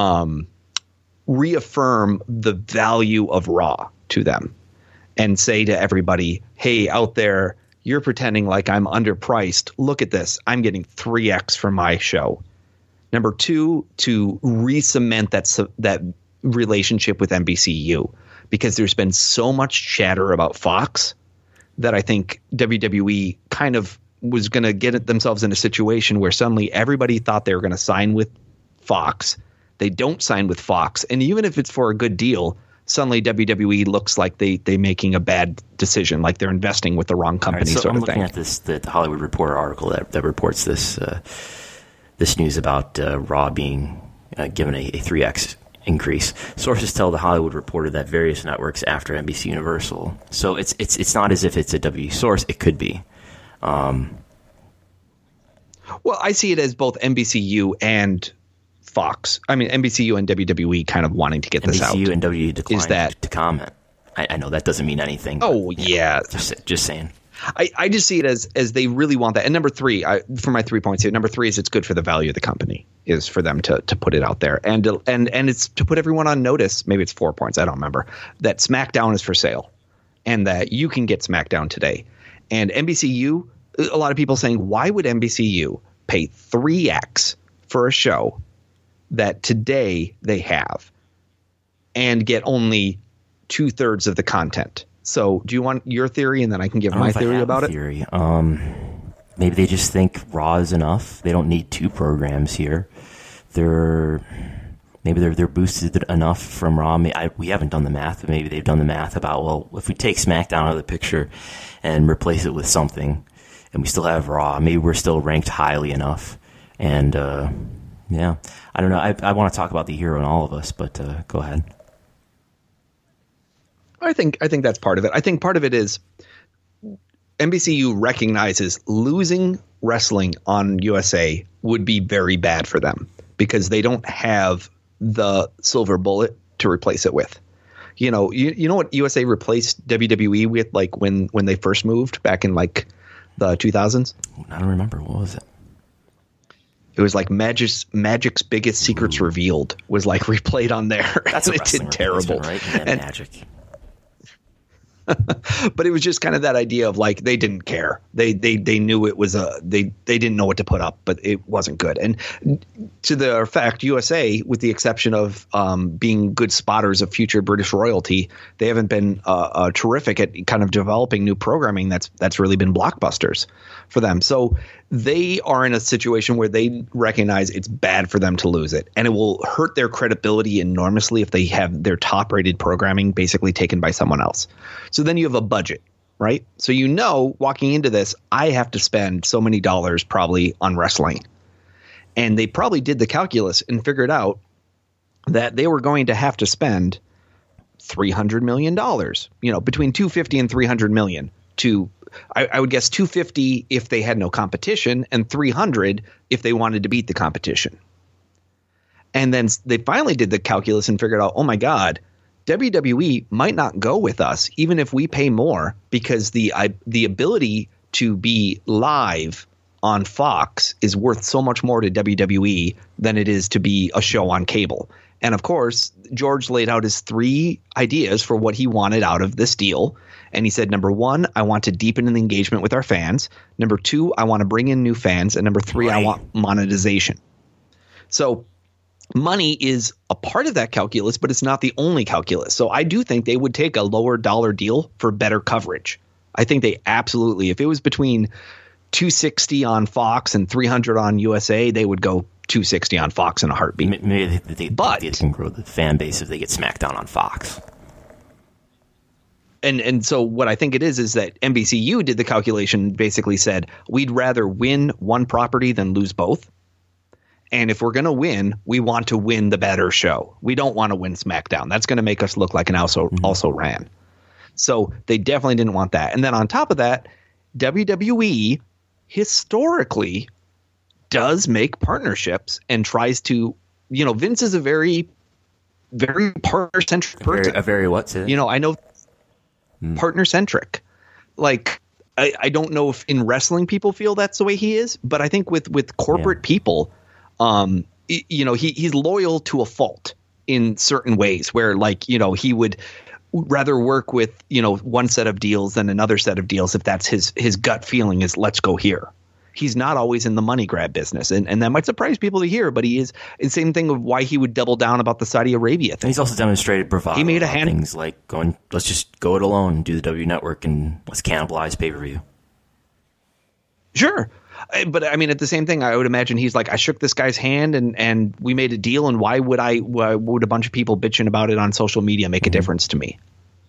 reaffirm the value of Raw to them and say to everybody, hey, out there, you're pretending like I'm underpriced. Look at this. I'm getting 3x for my show. Number two, to re-cement that relationship with NBCU, because there's been so much chatter about Fox that I think WWE kind of was going to get themselves in a situation where suddenly everybody thought they were going to sign with Fox. They don't sign with Fox. And even if it's for a good deal, suddenly WWE looks like they're making a bad decision, like they're investing with the wrong company, so sort I'm of thing. looking at the Hollywood Reporter article that reports this news about Raw being given a 3x increase. Sources tell the Hollywood Reporter that various networks after NBC Universal. So it's not as if it's a W source. It could be. Well, I see it as both NBCU and Fox. I mean, NBCU and WWE kind of wanting to get this out. NBCU and WWE declined to comment. I know that doesn't mean anything. Oh, yeah. Just saying. I just see it as they really want that. And number 3, for my 3 points here, number 3 is it's good for the value of the company, is for them to put it out there. And it's to put everyone on notice, maybe it's 4 points, I don't remember, that SmackDown is for sale and that you can get SmackDown today. And NBCU, a lot of people saying, why would NBCU pay 3x for a show that today they have and get only 2/3 of the content? So do you want your theory, and then I can give my theory about it? Theory. Maybe they just think Raw is enough. They don't need 2 programs here. They're boosted enough from Raw. We haven't done the math, but maybe they've done the math about, well, if we take SmackDown out of the picture and replace it with something, and we still have Raw, maybe we're still ranked highly enough. And yeah, I don't know. I want to talk about the hero in all of us, but go ahead. I think that's part of it. I think part of it is NBCU recognizes losing wrestling on USA would be very bad for them because they don't have the silver bullet to replace it with. You know what USA replaced WWE with, like when they first moved back in like the 2000s? I don't remember. What was it? It was like Magic's Biggest Secrets Revealed was like replayed on there. That's a it did terrible, right? Yeah, and Magic. But it was just kind of that idea of like they didn't care. They knew it was they didn't know what to put up, but it wasn't good. And to the fact, USA, with the exception of being good spotters of future British royalty, they haven't been terrific at kind of developing new programming that's really been blockbusters for them. So they are in a situation where they recognize it's bad for them to lose it, and it will hurt their credibility enormously if they have their top-rated programming basically taken by someone else. So then you have a budget, right? So walking into this, I have to spend so many dollars probably on wrestling. And they probably did the calculus and figured out that they were going to have to spend $300 million, between $250 and $300 million to – I would guess $250 if they had no competition and $300 if they wanted to beat the competition. And then they finally did the calculus and figured out, oh my God, WWE might not go with us even if we pay more, because the ability to be live on Fox is worth so much more to WWE than it is to be a show on cable. And of course, George laid out his 3 ideas for what he wanted out of this deal. And he said, number 1, I want to deepen the engagement with our fans. Number 2, I want to bring in new fans. And number 3, I want monetization. So money is a part of that calculus, but it's not the only calculus. So I do think they would take a lower dollar deal for better coverage. I think they absolutely, if it was between $260 on Fox and $300 on USA, they would go $260 on Fox in a heartbeat. Maybe they can grow the fan base if they get SmackDown on Fox. And so what I think it is that NBCU did the calculation, basically said, we'd rather win one property than lose both. And if we're going to win, we want to win the better show. We don't want to win SmackDown. That's going to make us look like an also ran. So they definitely didn't want that. And then on top of that, WWE historically does make partnerships and tries to, Vince is a very, very partner-centric person. A very what? I know partner-centric. Like, I don't know if in wrestling people feel that's the way he is, but I think with corporate people, he's loyal to a fault in certain ways where, like, he would rather work with, one set of deals than another set of deals if that's his gut feeling is let's go here. He's not always in the money grab business. And that might surprise people to hear, but he is. The same thing of why he would double down about the Saudi Arabia thing. And he's also demonstrated bravado. He made things like let's just go it alone and do the W Network and let's cannibalize pay-per-view. Sure. But I mean, at the same thing, I would imagine he's like, I shook this guy's hand and we made a deal. And why would a bunch of people bitching about it on social media make a difference to me?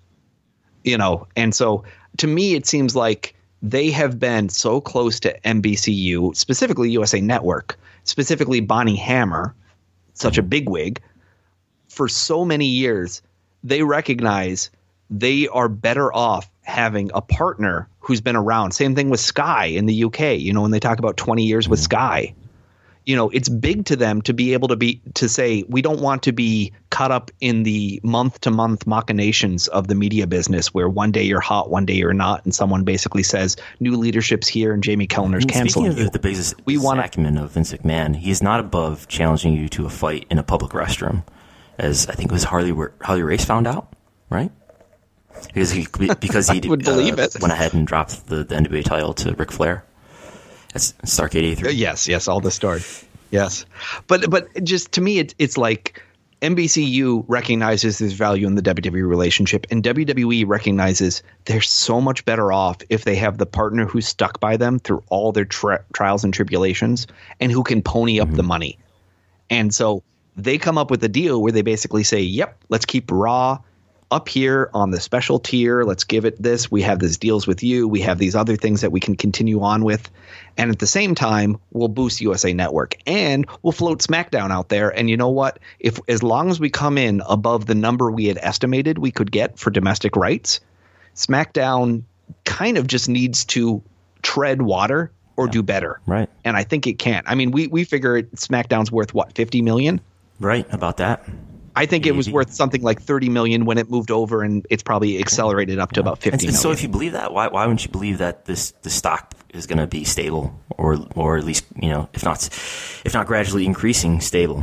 And so to me, it seems like they have been so close to NBCU, specifically USA Network, specifically Bonnie Hammer, such a bigwig, for so many years. They recognize they are better off having a partner who's been around. Same thing with Sky in the UK. When they talk about 20 years with Sky, it's big to them to be able to say, we don't want to be caught up in the month-to-month machinations of the media business where one day you're hot, one day you're not, and someone basically says new leadership's here and Jamie Kellner's canceling you. The biggest acumen of Vince McMahon, he's not above challenging you to a fight in a public restroom, as I think it was Harley Race found out, right? Because he would believe it. Went ahead and dropped the NWA title to Ric Flair. That's Starrcade 83. Yes, all the story. Yes. But just to me, it's like NBCU recognizes there's value in the WWE relationship, and WWE recognizes they're so much better off if they have the partner who's stuck by them through all their trials and tribulations and who can pony up the money. And so they come up with a deal where they basically say, yep, let's keep Raw up here on the special tier. Let's give it this. We have these deals with you. We have these other things that we can continue on with. And at the same time, we'll boost USA Network and we'll float SmackDown out there. And you know what? As long as we come in above the number we had estimated we could get for domestic rights, SmackDown kind of just needs to tread water or do better. Right. And I think it can. I mean, we figure SmackDown's worth what, $50 million? Right. About that. I think it was worth something like $30 million when it moved over, and it's probably accelerated up to about $50 million. So if you believe that, why wouldn't you believe that the stock is going to be stable, or at least, if not gradually increasing, stable?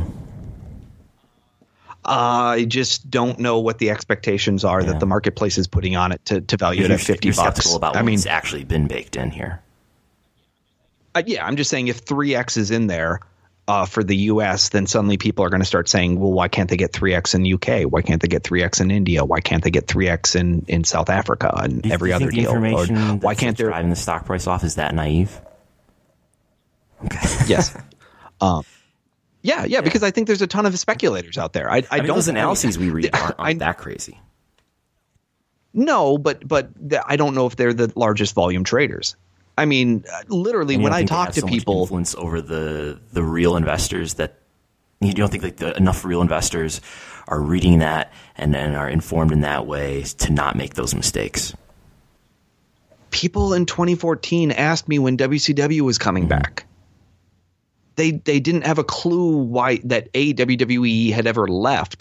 I just don't know what the expectations are that the marketplace is putting on it to value it at $50. You're skeptical about what's actually been baked in here. I'm just saying if 3X is in there for the U.S., then suddenly people are going to start saying, well, why can't they get 3X in UK? Why can't they get 3X in India? Why can't they get 3X in South Africa and every other deal? Information why can't they driving the stock price off? Is that naive? Okay. Yes. Yeah, because I think there's a ton of speculators out there. I don't. Those analyses we read aren't that crazy. No, but I don't know if they're the largest volume traders. I mean, literally, when I talk to people, influence over the real investors that you don't think like enough real investors are reading that and are informed in that way to not make those mistakes. People in 2014 asked me when WCW was coming back. They didn't have a clue why that WWE had ever left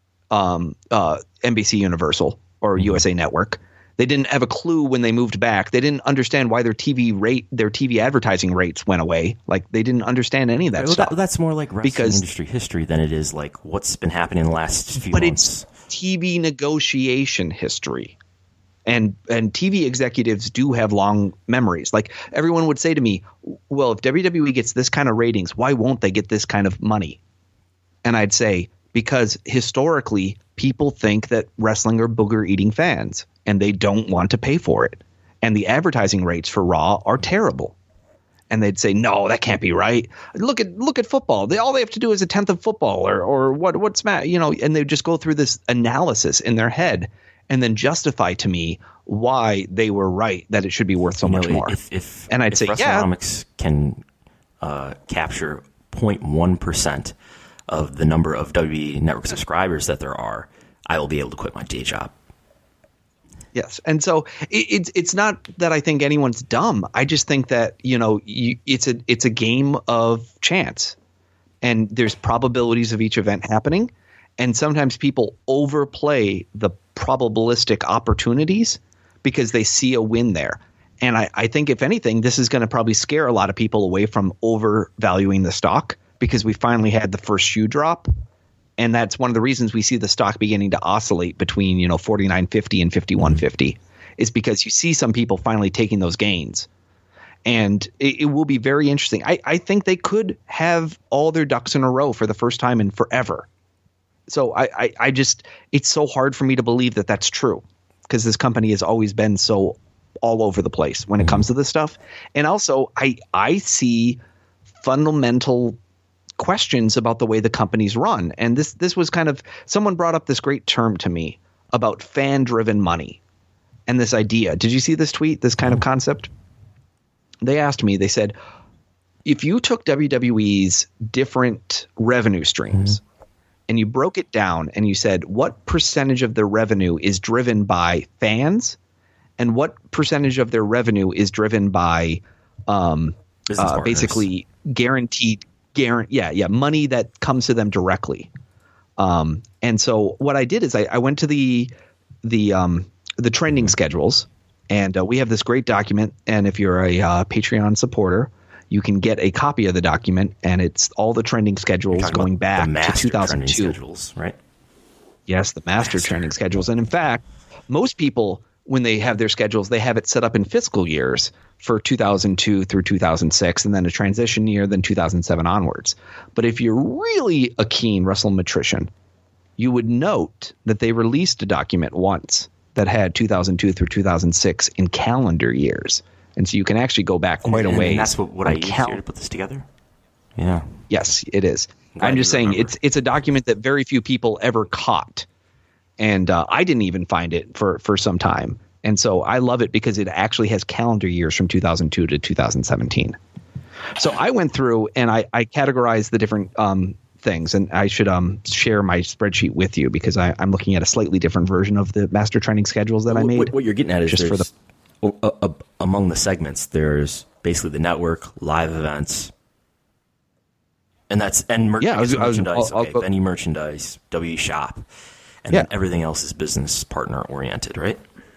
NBC Universal or USA Network. They didn't have a clue when they moved back. They didn't understand why their TV advertising rates went away. Like they didn't understand any of that stuff. That's more like wrestling industry history than it is like what's been happening in the last few months. But it's TV negotiation history. And TV executives do have long memories. Like everyone would say to me, well, if WWE gets this kind of ratings, why won't they get this kind of money? And I'd say, because historically people think that wrestling are booger eating fans and they don't want to pay for it. And the advertising rates for Raw are terrible. And they'd say, no, that can't be right. Look at football. All they have to do is a tenth of football or what's and they just go through this analysis in their head and then justify to me why they were right that it should be worth so much more. And I'd say, WrestleNomics can capture 0.1% of the number of WWE Network subscribers that there are, I will be able to quit my day job. Yes. And so it's not that I think anyone's dumb. I just think that, it's a game of chance and there's probabilities of each event happening. And sometimes people overplay the probabilistic opportunities because they see a win there. And I think if anything, this is going to probably scare a lot of people away from overvaluing the stock because we finally had the first shoe drop. And that's one of the reasons we see the stock beginning to oscillate between, $49.50 and $51.50 is because you see some people finally taking those gains. And it will be very interesting. I think they could have all their ducks in a row for the first time in forever. So I just it's so hard for me to believe that that's true because this company has always been so all over the place when it comes to this stuff. And also I see fundamental questions about the way the company's run. And this was kind of someone brought up this great term to me about fan driven money and this idea. Did you see this tweet, this kind of concept? They asked me, they said, if you took WWE's different revenue streams and you broke it down and you said, what percentage of their revenue is driven by fans and what percentage of their revenue is driven by basically guaranteed money that comes to them directly. And so what I did is I went to the trending schedules and we have this great document. And if you're a Patreon supporter, you can get a copy of the document and it's all the trending schedules going back to 2002. Schedules, right? Yes, the master trending schedules. And in fact, most people, when they have their schedules, they have it set up in fiscal years for 2002 through 2006 and then a transition year, then 2007 onwards. But if you're really a keen wrestlemetrician, you would note that they released a document once that had 2002 through 2006 in calendar years. And so you can actually go back quite a ways. And that's what I used here to put this together? Yeah. Yes, it is. I'm just saying it's a document that very few people ever caught. And I didn't even find it for some time. And so I love it because it actually has calendar years from 2002 to 2017. So I went through and I categorized the different things. And I should share my spreadsheet with you because I'm looking at a slightly different version of the master training schedules that I made. What you're getting at is just for the among the segments, there's basically the network, live events, and merchandise. Venue merchandise, WE Shop, and then everything else is business partner oriented, right?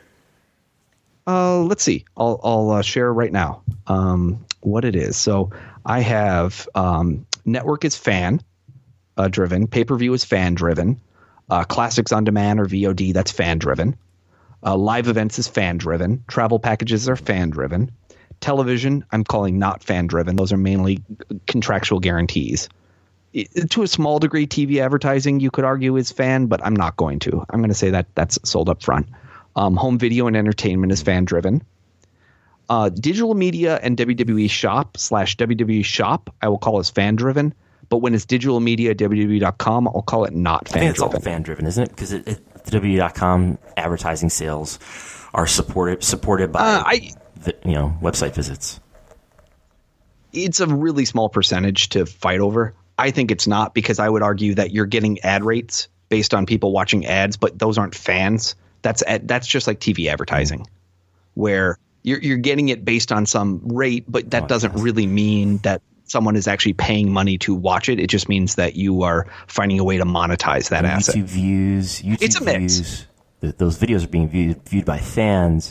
Let's see. I'll share right now what it is. So I have network is fan driven, pay-per-view is fan driven, classics on demand or VOD, that's fan driven. Live events is fan driven. Travel packages are fan driven. Television, I'm calling not fan driven. Those are mainly contractual guarantees. To a small degree, TV advertising, you could argue, is fan, but I'm not going to. I'm going to say that that's sold up front. Home video and entertainment is fan driven. Digital media and WWE Shop / WWE Shop, I will call as fan driven. But when it's digital media, WWE.com, I'll call it not fan driven. I think it's all fan driven, isn't it? Because the WWE.com advertising sales are supported by website visits. It's a really small percentage to fight over. I think it's not, because I would argue that you're getting ad rates based on people watching ads, but those aren't fans. That's just like TV advertising, where you're getting it based on some rate, but that doesn't really mean that someone is actually paying money to watch it. It just means that you are finding a way to monetize that asset. YouTube views. It's a mix. Those videos are being viewed by fans.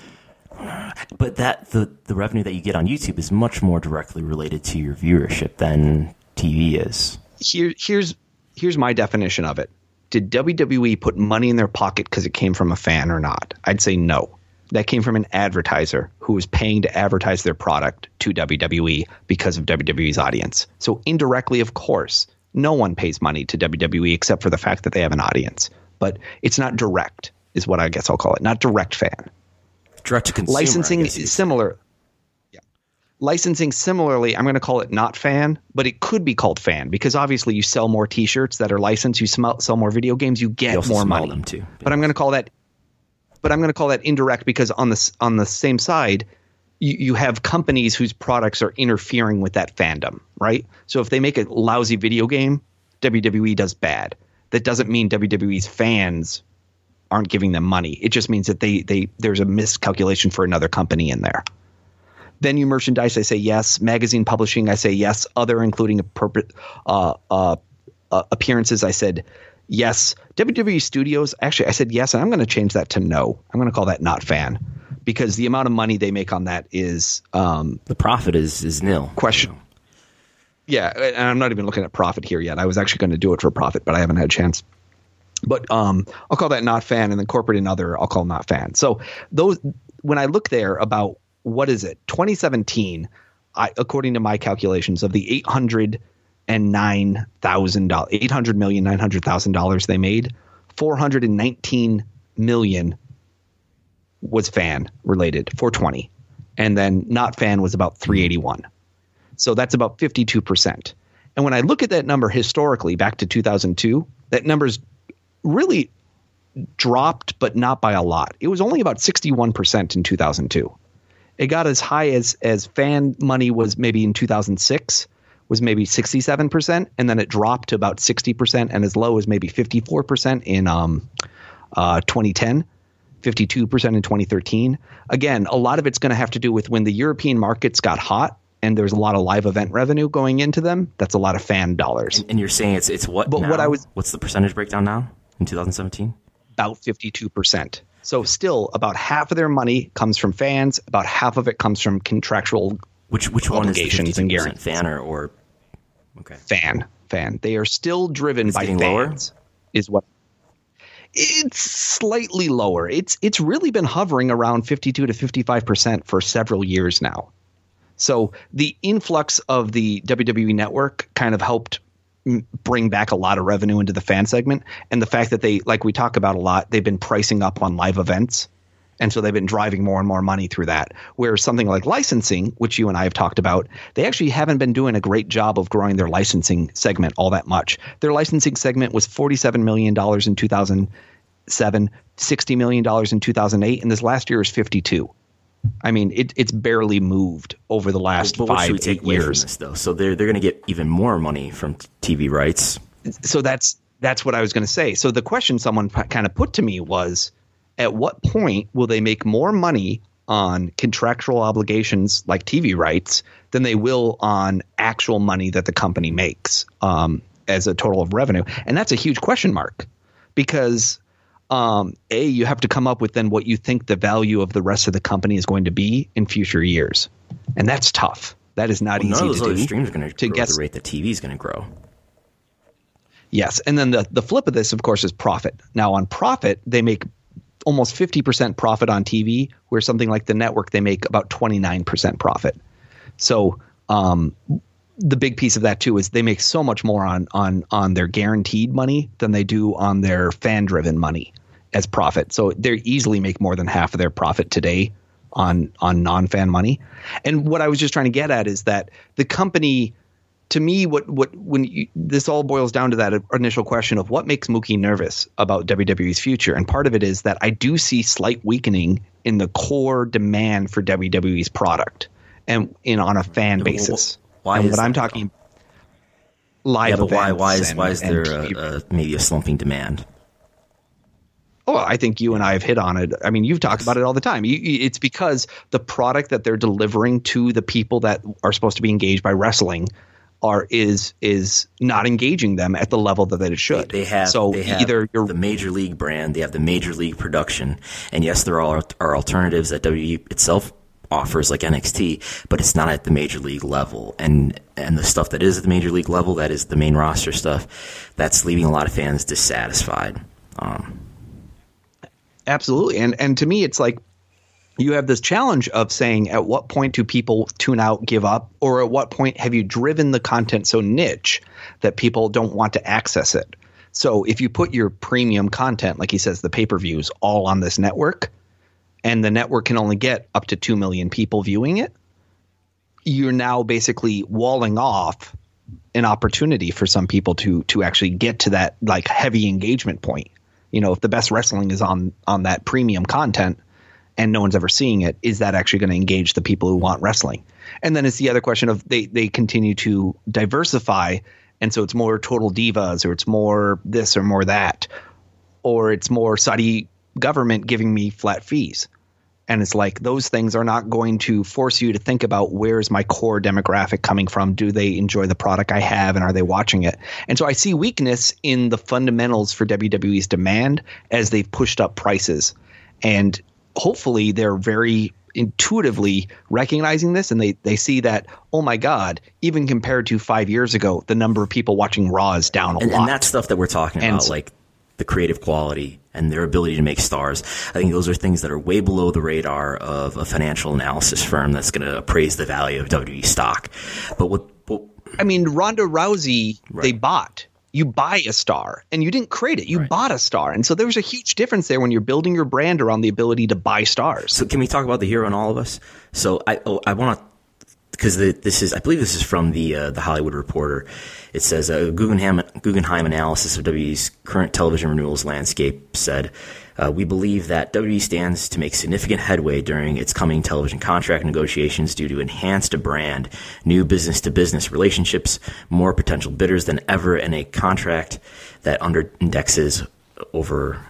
But the revenue that you get on YouTube is much more directly related to your viewership than TV is. Here's my definition of it. Did WWE put money in their pocket because it came from a fan or not? I'd say no. That came from an advertiser who was paying to advertise their product to WWE because of WWE's audience. So indirectly, of course, no one pays money to WWE except for the fact that they have an audience. But it's not direct, is what I guess I'll call it. Not direct fan. Direct to consumer. Licensing is similar. Yeah. Licensing similarly, I'm going to call it not fan, but it could be called fan because obviously you sell more T-shirts that are licensed. You sell more video games. You get more money. Them too. But I'm going to call that. But I'm going to call that indirect because on the same side, you have companies whose products are interfering with that fandom, right? So if they make a lousy video game, WWE does bad. That doesn't mean WWE's fans aren't giving them money. It just means that there's a miscalculation for another company in there. Venue merchandise, I say yes. Magazine publishing, I say yes. Other, including appearances, I said yes. WWE Studios, actually, I said yes, and I'm going to change that to no. I'm going to call that not fan because the amount of money they make on that is the profit is nil. Question. Yeah, and I'm not even looking at profit here yet. I was actually going to do it for profit, but I haven't had a chance. But I'll call that not fan, and then corporate and other, I'll call not fan. So those, when I look there about what is it, 2017, according to my calculations of the $809,000 they made, $419 million was fan related, 420, and then not fan was about 381. So that's about 52%. And when I look at that number historically back to 2002, that number's really dropped, but not by a lot. It was only about 61% in 2002. It got as high as fan money was maybe in 2006, was maybe 67%, and then it dropped to about 60%, and as low as maybe 54% in 2010, 52% in 2013. Again, a lot of it's going to have to do with when the European markets got hot and there's a lot of live event revenue going into them. That's a lot of fan dollars. And you're saying it's what? But now? What's the percentage breakdown now in 2017? About 52%. So still about half of their money comes from fans. About half of it comes from contractual which obligations one is and guarantees. Fan or okay. Fan. They are still driven by fans. Lower? Is what? It's slightly lower. It's really been hovering around 52 to 55% for several years now. So the influx of the WWE network kind of helped bring back a lot of revenue into the fan segment. And the fact that they, like we talk about a lot, they've been pricing up on live events. And so they've been driving more and more money through that. Whereas something like licensing, which you and I have talked about, they actually haven't been doing a great job of growing their licensing segment all that much. Their licensing segment was $47 million in 2007, $60 million in 2008, and this last year is 52. I mean, it's barely moved over the last 5-8 years. This, though? So they're going to get even more money from TV rights. So that's what I was going to say. So the question someone kind of put to me was, at what point will they make more money on contractual obligations like TV rights than they will on actual money that the company makes as a total of revenue? And that's a huge question mark, because you have to come up with then what you think the value of the rest of the company is going to be in future years. And that's tough. That is not easy to do. None of those other streams are going to grow at the rate that TV is going to grow. Yes. And then the flip of this, of course, is profit. Now on profit, they make almost 50% profit on TV, where something like the network, they make about 29% profit. So the big piece of that too is they make so much more on their guaranteed money than they do on their fan driven money as profit. So they easily make more than half of their profit today on non-fan money. And what I was just trying to get at is that the company, to me, this all boils down to that initial question of what makes Mookie nervous about WWE's future. And part of it is that I do see slight weakening in the core demand for WWE's product and on a fan basis. Why? And what I'm talking live events. Why is there maybe a slumping demand? Oh, I think you and I have hit on it. I mean, you've talked about it all the time. It's because the product that they're delivering to the people that are supposed to be engaged by wrestling is not engaging them at the level that it should. They have either the major league brand, they have the major league production, and yes, there are alternatives that WWE itself offers, like NXT, but it's not at the major league level. And the stuff that is at the major league level, that is the main roster stuff, that's leaving a lot of fans dissatisfied. Absolutely, and to me, it's like, you have this challenge of saying, at what point do people tune out, give up, or at what point have you driven the content so niche that people don't want to access it? So if you put your premium content, like he says, the pay-per-views, all on this network, and the network can only get up to 2 million people viewing it, you're now basically walling off an opportunity for some people to actually get to that like heavy engagement point. You know, if the best wrestling is on that premium content, and no one's ever seeing it, is that actually going to engage the people who want wrestling? And then it's the other question of they continue to diversify, and so it's more Total Divas, or it's more this or more that, or it's more Saudi government giving me flat fees. And it's like, those things are not going to force you to think about, where's my core demographic coming from? Do they enjoy the product I have, and are they watching it? And so I see weakness in the fundamentals for WWE's demand as they've pushed up prices. And hopefully they're very intuitively recognizing this, and they see that, oh my God, even compared to 5 years ago, the number of people watching Raw is down a lot. And that's stuff that we're talking about, like the creative quality and their ability to make stars. I think those are things that are way below the radar of a financial analysis firm that's going to appraise the value of WWE stock. But I mean, Ronda Rousey, right, they bought. You buy a star, and you didn't create it. You bought a star. And so there's a huge difference there when you're building your brand around the ability to buy stars. So can we talk about the hero in all of us? So I want to, because I believe this is from the Hollywood Reporter. It says a Guggenheim analysis of WWE's current television renewals landscape said, we believe that WWE stands to make significant headway during its coming television contract negotiations due to enhanced brand, new business-to-business relationships, more potential bidders than ever, and a contract that under-indexes other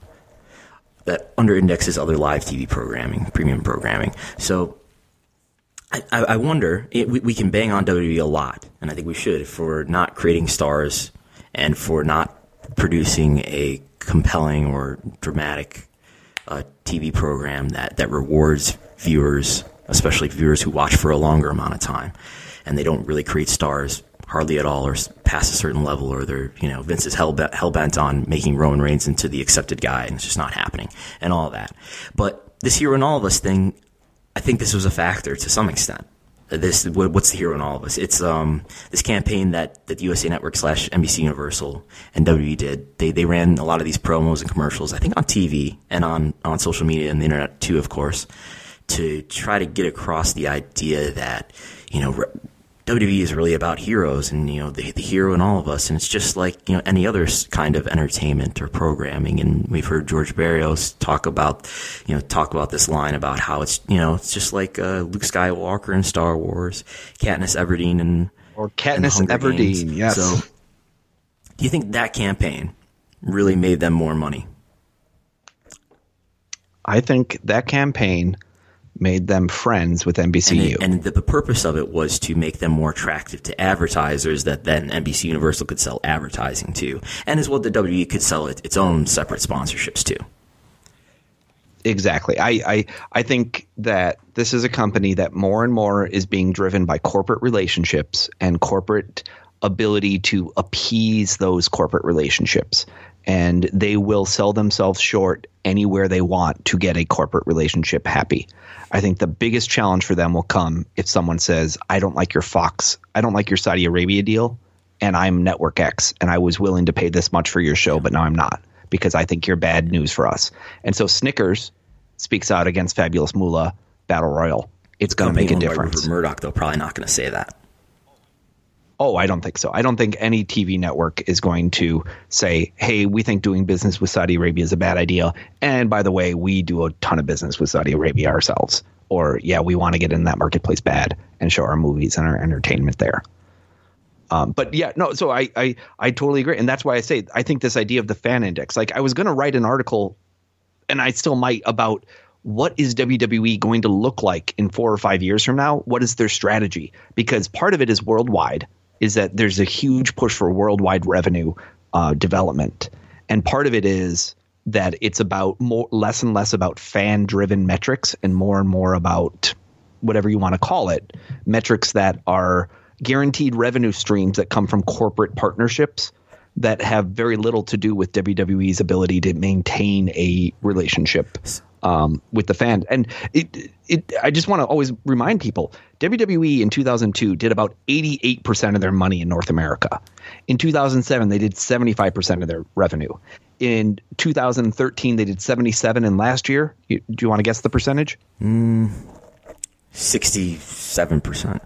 live TV programming, premium programming. So I wonder, we can bang on WWE a lot, and I think we should, for not creating stars and for not producing a compelling or dramatic TV program that rewards viewers, especially viewers who watch for a longer amount of time, and they don't really create stars hardly at all, or past a certain level, or they're, Vince is hell bent on making Roman Reigns into the accepted guy, and it's just not happening, and all that. But this Hero in All of Us thing, I think this was a factor to some extent. what's the hero in all of us? It's this campaign that the USA Network / NBC Universal and WWE did. They ran a lot of these promos and commercials, I think on TV and on social media and the internet too, of course, to try to get across the idea that, you know, WWE is really about heroes and, you know, the hero in all of us. And it's just like, you know, any other kind of entertainment or programming. And we've heard George Barrios talk about this line about how it's, you know, it's just like Luke Skywalker in Star Wars, Katniss Everdeen or Katniss Everdeen. Yes. So do you think that campaign really made them more money? I think that campaign made them friends with NBCU. And the purpose of it was to make them more attractive to advertisers that then NBC Universal could sell advertising to. And as well, the WWE could sell its own separate sponsorships to. Exactly. I think that this is a company that more and more is being driven by corporate relationships and corporate ability to appease those corporate relationships. And they will sell themselves short anywhere they want to get a corporate relationship happy. I think the biggest challenge for them will come if someone says, I don't like your Fox, I don't like your Saudi Arabia deal, and I'm Network X, and I was willing to pay this much for your show, but now I'm not, because I think you're bad news for us. And so Snickers speaks out against Fabulous Moolah Battle Royal. It's going to make a difference. Rupert Murdoch, though, probably not going to say that. Oh, I don't think so. I don't think any TV network is going to say, hey, we think doing business with Saudi Arabia is a bad idea. And by the way, we do a ton of business with Saudi Arabia ourselves. Or, yeah, we want to get in that marketplace bad and show our movies and our entertainment there. But yeah, no, so I totally agree. And that's why I say I think this idea of the fan index, like I was going to write an article, and I still might, about what is WWE going to look like in 4 or 5 years from now? What is their strategy? Because part of it is worldwide. Is that there's a huge push for worldwide revenue development. And part of it is that it's about less and less about fan-driven metrics and more about whatever you want to call it, metrics that are guaranteed revenue streams that come from corporate partnerships that have very little to do with WWE's ability to maintain a relationship with the fan. And I just want to always remind people, WWE in 2002 did about 88% of their money in North America. In 2007, they did 75% of their revenue. In 2013, they did 77%. And last year, do you want to guess the percentage? 67%.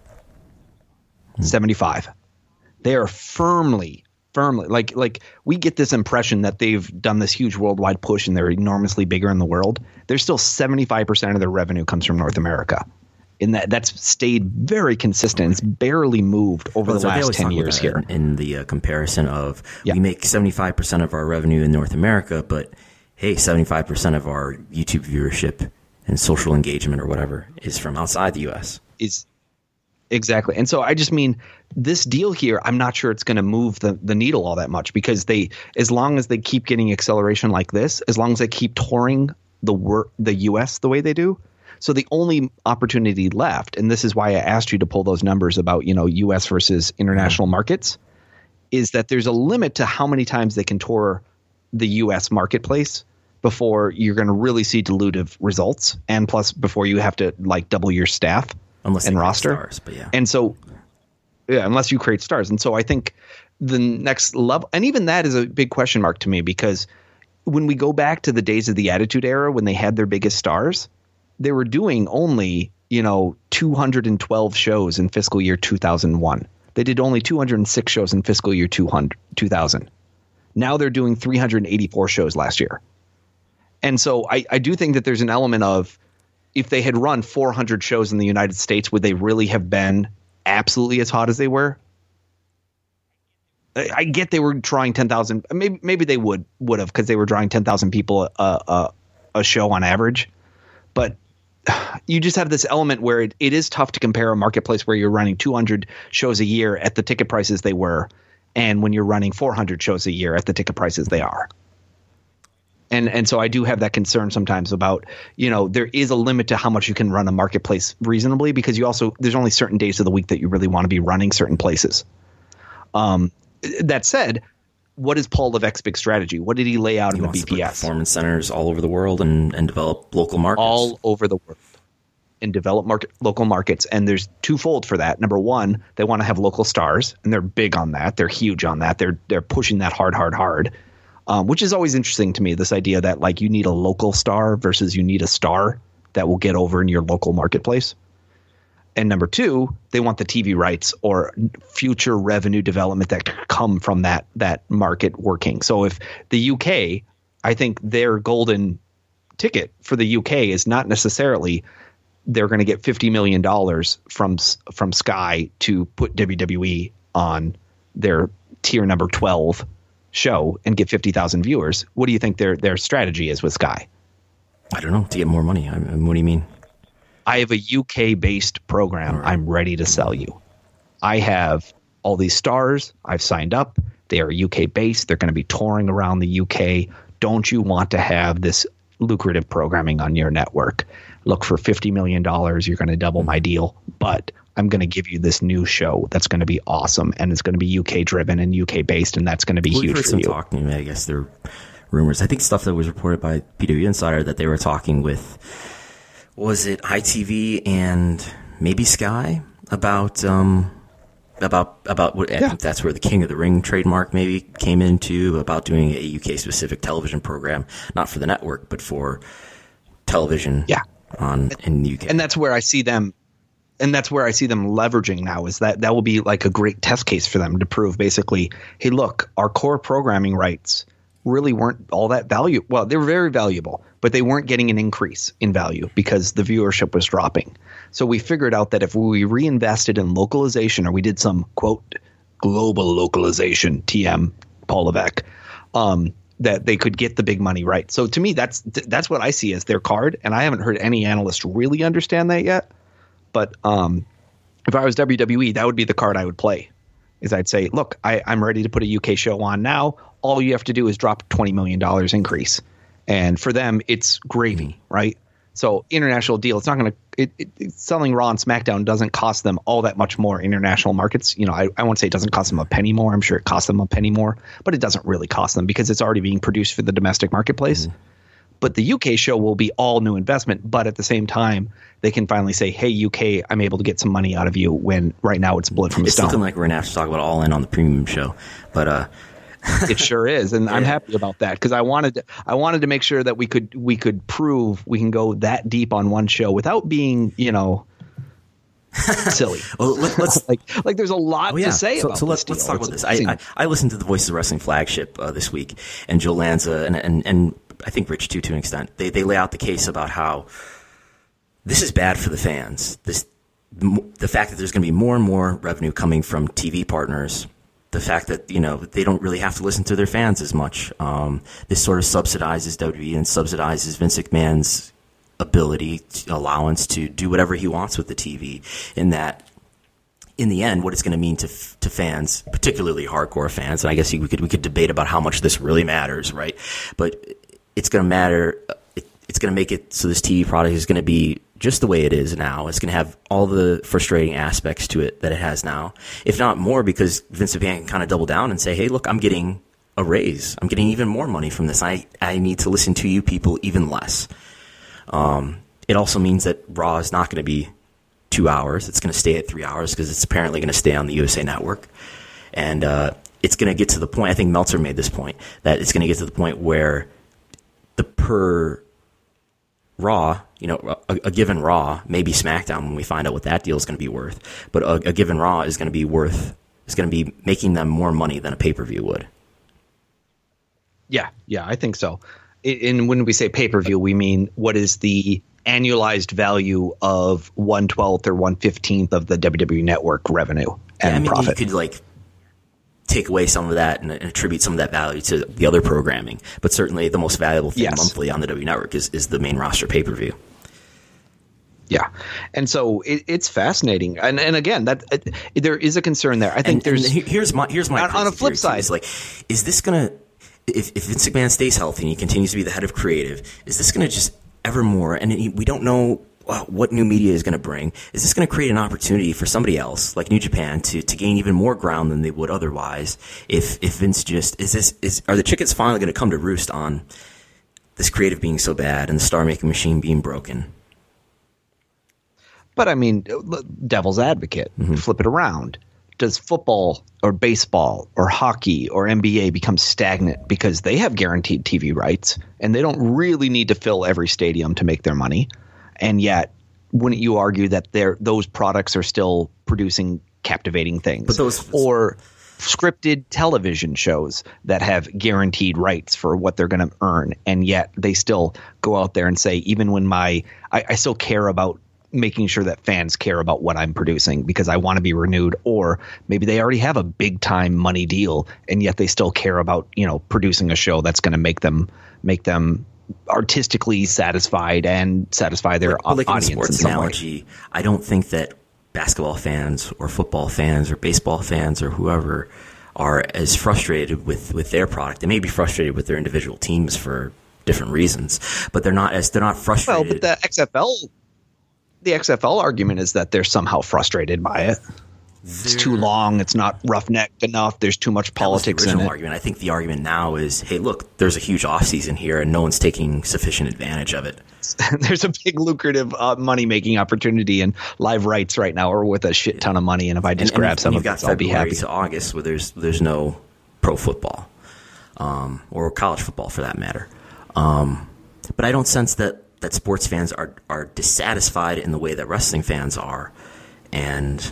75%. They are firmly, like we get this impression that they've done this huge worldwide push and they're enormously bigger in the world. There's still 75% of their revenue comes from North America. In that's stayed very consistent. It's barely moved over the last 10 years here. In the comparison of we make 75% of our revenue in North America, but hey, 75% of our YouTube viewership and social engagement or whatever is from outside the U.S. Exactly. And so I just mean this deal here, I'm not sure it's going to move the needle all that much, because as long as they keep getting acceleration like this, as long as they keep touring the U.S. the way they do. So the only opportunity left, and this is why I asked you to pull those numbers about, U.S. versus international markets, is that there's a limit to how many times they can tour the U.S. marketplace before you're going to really see dilutive results. And plus before you have to double your staff. Unless and roster. Stars, but yeah. And so, unless you create stars. And so I think the next level, and even that is a big question mark to me, because when we go back to the days of the Attitude Era, when they had their biggest stars, they were doing only, 212 shows in fiscal year 2001. They did only 206 shows in fiscal year 2000. Now they're doing 384 shows last year. And so I do think that there's an element of, if they had run 400 shows in the United States, would they really have been absolutely as hot as they were? I get they were drawing 10,000. Maybe they would have, because they were drawing 10,000 people a show on average. But you just have this element where it is tough to compare a marketplace where you're running 200 shows a year at the ticket prices they were, and when you're running 400 shows a year at the ticket prices they are. And so I do have that concern sometimes about, there is a limit to how much you can run a marketplace reasonably, because there's only certain days of the week that you really want to be running certain places. That said, what is Paul Levesque's big strategy? What did he lay out in the BPS? Performance centers all over the world and develop local markets. All over the world. and develop local markets. And there's twofold for that. Number one, they want to have local stars, and they're big on that. They're huge on that. They're pushing that hard, which is always interesting to me, this idea that like you need a local star versus you need a star that will get over in your local marketplace. And number two, they want the TV rights or future revenue development that could come from that market working. So if the UK, I think their golden ticket for the UK is not necessarily they're going to get $50 million from Sky to put WWE on their tier number 12 show and get 50,000 viewers. What do you think their strategy is with Sky? I don't know. To get more money. What do you mean? I have a UK-based program I'm ready to sell you. I have all these stars. I've signed up. They are UK-based. They're going to be touring around the UK. Don't you want to have this lucrative programming on your network? Look, for $50 million, you're going to double my deal, but I'm going to give you this new show that's going to be awesome, and it's going to be UK-driven and UK-based, and that's going to be huge for you. Talking, I guess there are rumors. I think stuff that was reported by PW Insider that they were talking with, was it ITV and maybe Sky about what I think that's where the King of the Ring trademark maybe came into, about doing a UK specific television program, not for the network but for television in the UK. And that's where I see them leveraging now, is that will be like a great test case for them to prove basically, hey, look, our core programming rights really weren't all that valuable. Well, they were very valuable, but they weren't getting an increase in value because the viewership was dropping. So we figured out that if we reinvested in localization, or we did some, quote, global localization, TM, Paul Levesque, that they could get the big money right. So to me, that's what I see as their card, and I haven't heard any analyst really understand that yet. But if I was WWE, that would be the card I would play. Is I'd say, look, I'm ready to put a UK show on now. All you have to do is drop $20 million increase. And for them, it's gravy, right? So international deal, it's not going to selling Raw and SmackDown doesn't cost them all that much more international markets. You know, I won't say it doesn't cost them a penny more. I'm sure it costs them a penny more, but it doesn't really cost them because it's already being produced for the domestic marketplace. Mm-hmm. But the UK show will be all new investment. But at the same time, they can finally say, hey, UK, I'm able to get some money out of you, when right now it's blood from a stone. It's looking like we're going to have to talk about All In on the premium show. But it sure is. And I'm happy about that, because I wanted to make sure that we could prove we can go that deep on one show without being, silly. Well, let's like there's a lot to say about so this let's deal. talk about this. I listened to the Voices of Wrestling flagship this week, and Joe Lanza and I think Rich too, to an extent. They lay out the case about how this is bad for the fans. The fact that there's going to be more and more revenue coming from TV partners. The fact that, they don't really have to listen to their fans as much. This sort of subsidizes WWE and subsidizes Vince McMahon's allowance to do whatever he wants with the TV. In that, in the end, what it's going to mean to fans, particularly hardcore fans, and I guess we could debate about how much this really matters, right? But it's going to matter. It's going to make it so this TV product is going to be just the way it is now. It's going to have all the frustrating aspects to it that it has now, if not more, because Vince McMahon can kind of double down and say, hey, look, I'm getting a raise. I'm getting even more money from this. I need to listen to you people even less. It also means that Raw is not going to be 2 hours. It's going to stay at 3 hours because it's apparently going to stay on the USA Network. And it's going to get to the point, I think Meltzer made this point, that it's going to get to the point where the per Raw, a given Raw, maybe SmackDown when we find out what that deal is going to be worth, but a given Raw is going to be making them more money than a pay-per-view would. Yeah, I think so. And when we say pay-per-view, we mean what is the annualized value of 1/12 or 1/15 of the WWE Network revenue and profit. You could take away some of that and attribute some of that value to the other programming. But certainly the most valuable thing monthly on the W Network is the main roster pay-per-view. Yeah. And so it's fascinating. And again, there is a concern there. I think here's my on a flip side. Is this going to, if Vince McMahon stays healthy and he continues to be the head of creative, is this going to just ever more, and we don't know what new media is going to bring, is this going to create an opportunity for somebody else like New Japan to gain even more ground than they would otherwise if Vince just are the chickens finally going to come to roost on this creative being so bad and the star making machine being broken? But I mean, devil's advocate, flip it around. Does football or baseball or hockey or NBA become stagnant because they have guaranteed TV rights and they don't really need to fill every stadium to make their money? And yet, wouldn't you argue that those products are still producing captivating things? Or scripted television shows that have guaranteed rights for what they're going to earn, and yet they still go out there and say, even when I still care about making sure that fans care about what I'm producing because I want to be renewed. Or maybe they already have a big time money deal and yet they still care about, producing a show that's going to make them artistically satisfied and satisfy their audience. In sports analogy, I don't think that basketball fans or football fans or baseball fans or whoever are as frustrated with their product. They may be frustrated with their individual teams for different reasons, but they're not frustrated. Well, but the XFL argument is that they're somehow frustrated by it. It's too long. It's not roughnecked enough. There's too much politics in it. Argument. I think the argument now is, hey, look, there's a huge offseason here and no one's taking sufficient advantage of it. There's a big lucrative money-making opportunity in live rights right now, or with a shit ton of money. And if I just grab some of it, I'll be happy. To August, where there's no pro football or college football for that matter. But I don't sense that sports fans are dissatisfied in the way that wrestling fans are. And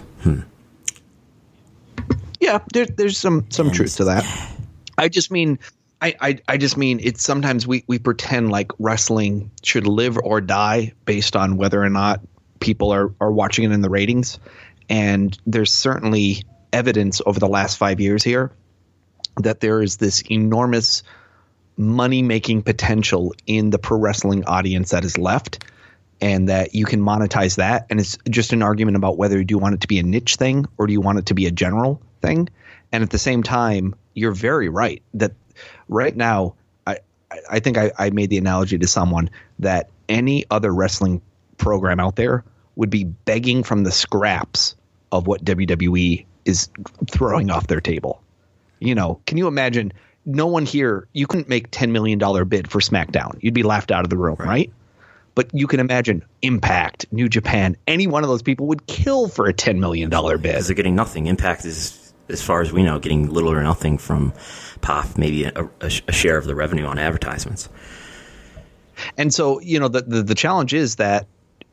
yeah, there's some truth to that. I just mean it's sometimes we pretend like wrestling should live or die based on whether or not people are watching it in the ratings. And there's certainly evidence over the last 5 years here that there is this enormous money-making potential in the pro wrestling audience that is left, and that you can monetize that. And it's just an argument about whether you do want it to be a niche thing or do you want it to be a general thing. And at the same time, you're very right that right now, I think I made the analogy to someone that any other wrestling program out there would be begging from the scraps of what WWE is throwing off their table. Can you imagine? No one here, you couldn't make $10 million bid for SmackDown. You'd be laughed out of the room, right? But you can imagine Impact, New Japan, any one of those people would kill for a $10 million bid. Because they're getting nothing. Impact is, as far as we know, getting little or nothing from POF, maybe a share of the revenue on advertisements. And so, the challenge is that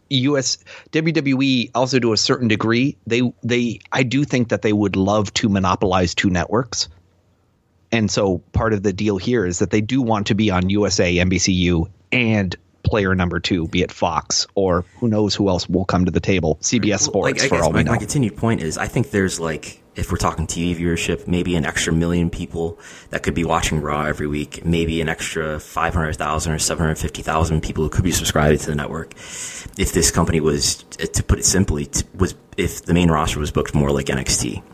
WWE also, to a certain degree, I do think that they would love to monopolize two networks. And so part of the deal here is that they do want to be on USA, NBCU, and player number 2, be it Fox, or who knows who else will come to the table, CBS Sports, for all we know. My continued point is, I think there's, if we're talking TV viewership, maybe an extra million people that could be watching Raw every week, maybe an extra 500,000 or 750,000 people who could be subscribing to the network. If this company was, to put it simply, if the main roster was booked more like NXT,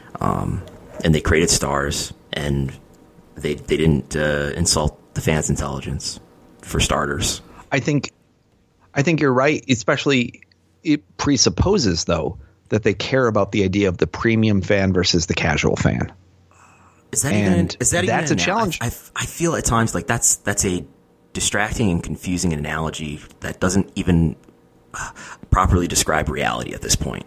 and they created stars, and they didn't insult the fans' intelligence, for starters. I think you're right. Especially, it presupposes though that they care about the idea of the premium fan versus the casual fan. That's a challenge. I feel at times like that's a distracting and confusing analogy that doesn't even properly describe reality at this point.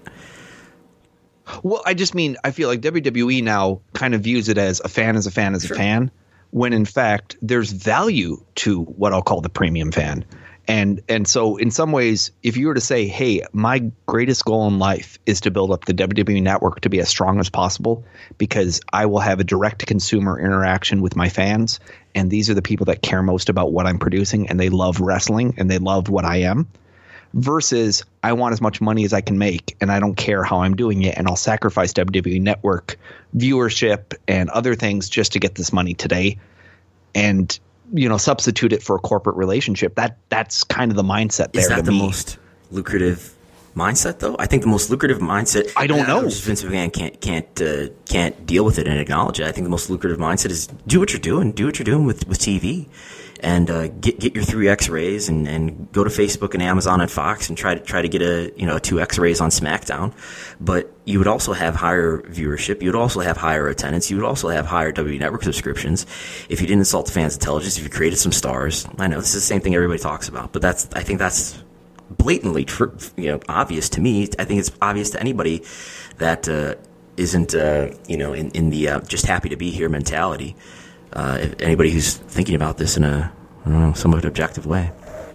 Well, I feel like WWE now kind of views it as a fan is a fan is a fan, when in fact there's value to what I'll call the premium fan. And so in some ways, if you were to say, hey, my greatest goal in life is to build up the WWE network to be as strong as possible because I will have a direct consumer interaction with my fans. And these are the people that care most about what I'm producing, and they love wrestling and they love what I am. Versus I want as much money as I can make and I don't care how I'm doing it, and I'll sacrifice WWE network viewership and other things just to get this money today and, substitute it for a corporate relationship. That's kind of the mindset there. Is that the most lucrative mindset though? I think the most lucrative mindset, I don't know. Vince McMahon can't deal with it and acknowledge it. I think the most lucrative mindset is do what you're doing with TV. And get your 3X raise and go to Facebook and Amazon and Fox and try to get a 2X raise on SmackDown. But you would also have higher viewership. You would also have higher attendance. You would also have higher WWE Network subscriptions if you didn't insult the fans' intelligence. If you created some stars, I know this is the same thing everybody talks about, but I think that's blatantly obvious to me. I think it's obvious to anybody that isn't in the just happy to be here mentality. If anybody who's thinking about this in a somewhat objective way.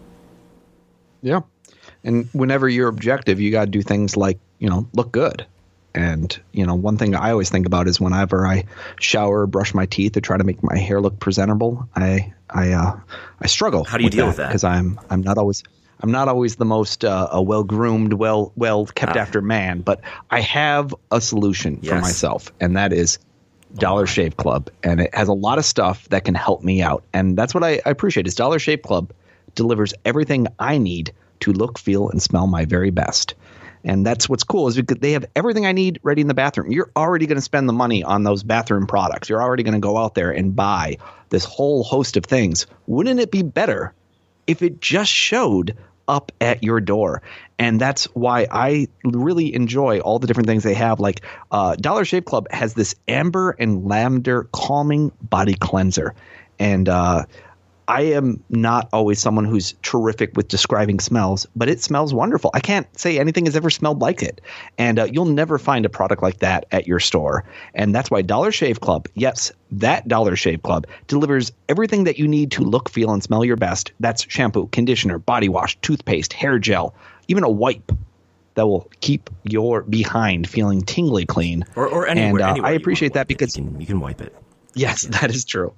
Yeah. And whenever you're objective, you got to do things like, look good. And, one thing I always think about is whenever I shower, brush my teeth, or try to make my hair look presentable, I struggle. How do you deal with that? Because I'm not always the most well-groomed, well kept after man, but I have a solution for myself, and that is Dollar Shave Club. And it has a lot of stuff that can help me out. And that's what I appreciate is Dollar Shave Club delivers everything I need to look, feel, and smell my very best. And that's what's cool is because they have everything I need ready in the bathroom. You're already going to spend the money on those bathroom products. You're already going to go out there and buy this whole host of things. Wouldn't it be better if it just showed up at your door? And that's why I really enjoy all the different things they have. Like Dollar Shave Club has this amber and lavender calming body cleanser. And I am not always someone who's terrific with describing smells, but it smells wonderful. I can't say anything has ever smelled like it. And you'll never find a product like that at your store. And that's why Dollar Shave Club, yes, that Dollar Shave Club, delivers everything that you need to look, feel, and smell your best. That's shampoo, conditioner, body wash, toothpaste, hair gel, even a wipe that will keep your behind feeling tingly clean. Or anywhere. And I appreciate that because you can wipe it. Yes, that is true.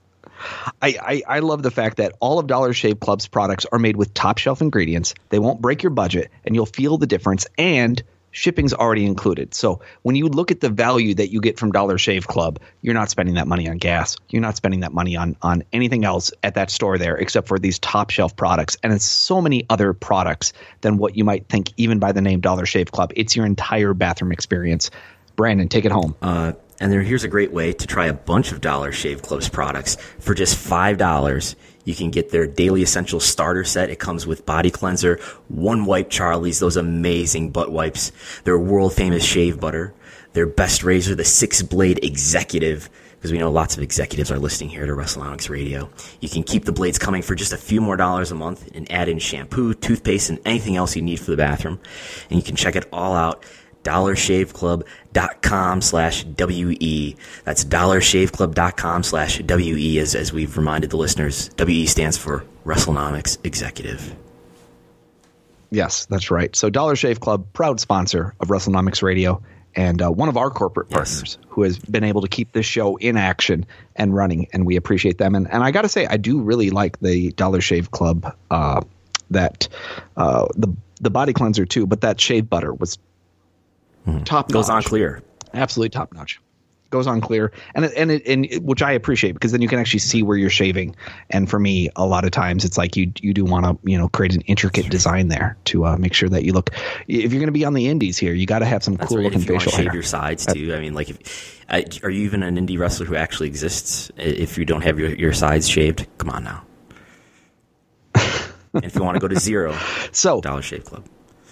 I love the fact that all of Dollar Shave Club's products are made with top shelf ingredients. They won't break your budget, and you'll feel the difference. And shipping's already included. So when you look at the value that you get from Dollar Shave Club, you're not spending that money on gas. You're not spending that money on anything else at that store there except for these top shelf products. And it's so many other products than what you might think even by the name Dollar Shave Club. It's your entire bathroom experience. Brandon, take it home. And here's a great way to try a bunch of Dollar Shave Club's products. For just $5, you can get their Daily Essentials starter set. It comes with body cleanser, One Wipe Charlie's, those amazing butt wipes, their world-famous shave butter, their best razor, the 6-blade Executive, because we know lots of executives are listening here to WrestleNomics Radio. You can keep the blades coming for just a few more dollars a month and add in shampoo, toothpaste, and anything else you need for the bathroom. And you can check it all out. DollarShaveClub.com/WE. That's DollarShaveClub.com/WE, as we've reminded the listeners. WE stands for WrestleNomics Executive. Yes, that's right. So Dollar Shave Club, proud sponsor of WrestleNomics Radio, and one of our corporate partners who has been able to keep this show in action and running, and we appreciate them. And I got to say, I do really like the Dollar Shave Club, the body cleanser too, but that shave butter was top notch. Goes on clear. Absolutely top notch. Goes on clear. And which I appreciate because then you can actually see where you're shaving. And for me, a lot of times it's like you do want to, create an intricate design there to make sure that you look, if you're going to be on the indies here, you got to have some cool looking facial hair. Shave your sides too. I mean, like, are you even an indie wrestler who actually exists if you don't have your sides shaved? Come on now. If you want to go to zero, so Dollar Shave Club.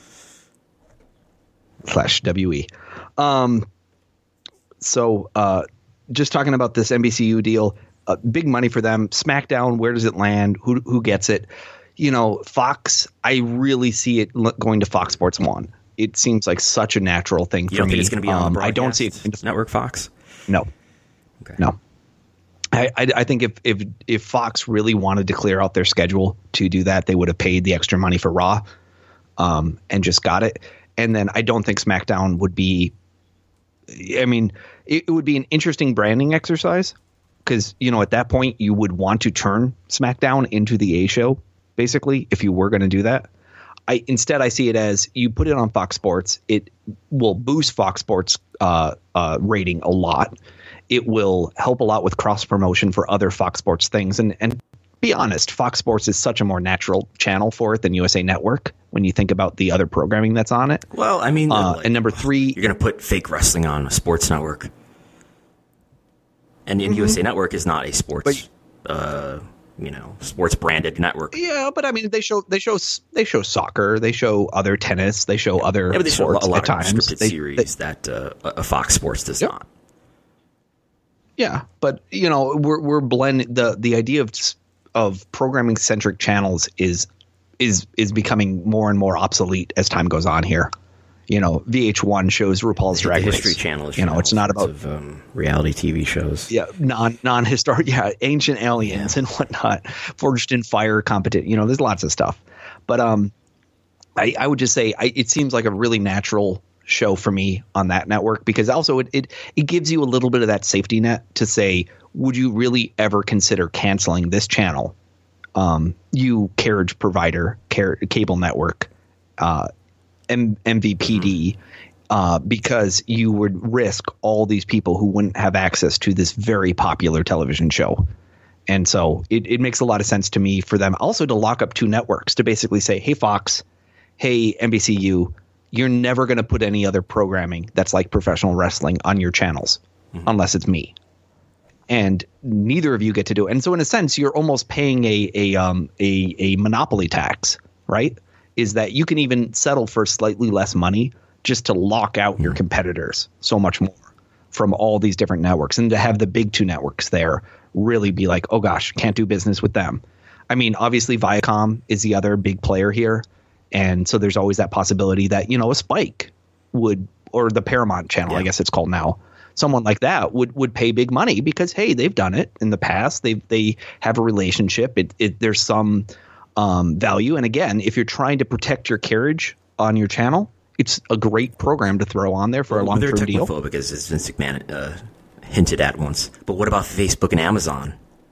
/WE. So just talking about this NBCU deal, big money for them. SmackDown, where does it land? Who gets it? Fox, I really see it going to Fox Sports 1. It seems like such a natural thing for me. You don't think it's going to be on the broadcast I don't see it. Network Fox? No. Okay. No. I think if Fox really wanted to clear out their schedule to do that, they would have paid the extra money for Raw and just got it. And then I don't think SmackDown would be – I mean, it would be an interesting branding exercise because, at that point you would want to turn SmackDown into the A show, basically, if you were going to do that. Instead, I see it as you put it on Fox Sports. It will boost Fox Sports rating a lot. It will help a lot with cross-promotion for other Fox Sports things. And be honest, Fox Sports is such a more natural channel for it than USA Network when you think about the other programming that's on it. Well, I mean, and number 3, you're going to put fake wrestling on a sports network, and USA Network is not a sports, sports branded network. Yeah, but I mean, they show soccer, they show other tennis, they show other they sports show a lot at times. Scripted series that a Fox Sports does not. Yeah, but we're blending the idea of programming centric channels is is becoming more and more obsolete as time goes on here. You know, VH1 shows RuPaul's Drag Race. History Channel. You know, it's not about reality TV shows. Yeah, non-historic. Yeah, ancient aliens and whatnot. Forged in Fire, competent. You know, there's lots of stuff. But I would just say it seems like a really natural show for me on that network, because also it gives you a little bit of that safety net to say, would you really ever consider canceling this channel? You carriage provider, cable network, MVPD, because you would risk all these people who wouldn't have access to this very popular television show. And so it makes a lot of sense to me for them also to lock up two networks, to basically say, hey, Fox, hey, NBCU, you're never going to put any other programming that's like professional wrestling on your channels unless it's me. And neither of you get to do it. And so in a sense, you're almost paying a monopoly tax, right? Is that you can even settle for slightly less money just to lock out your competitors so much more from all these different networks, and to have the big two networks there really be like, oh gosh, can't do business with them. I mean, obviously Viacom is the other big player here. And so there's always that possibility that, you know, a Spike would, or the Paramount channel, I guess it's called now, someone like that would pay big money because, hey, they've done it in the past. They have a relationship. There's some value. And again, if you're trying to protect your carriage on your channel, it's a great program to throw on there for a long-term deal. They're technophobic, as Vince McMahon hinted at once. But what about Facebook and Amazon?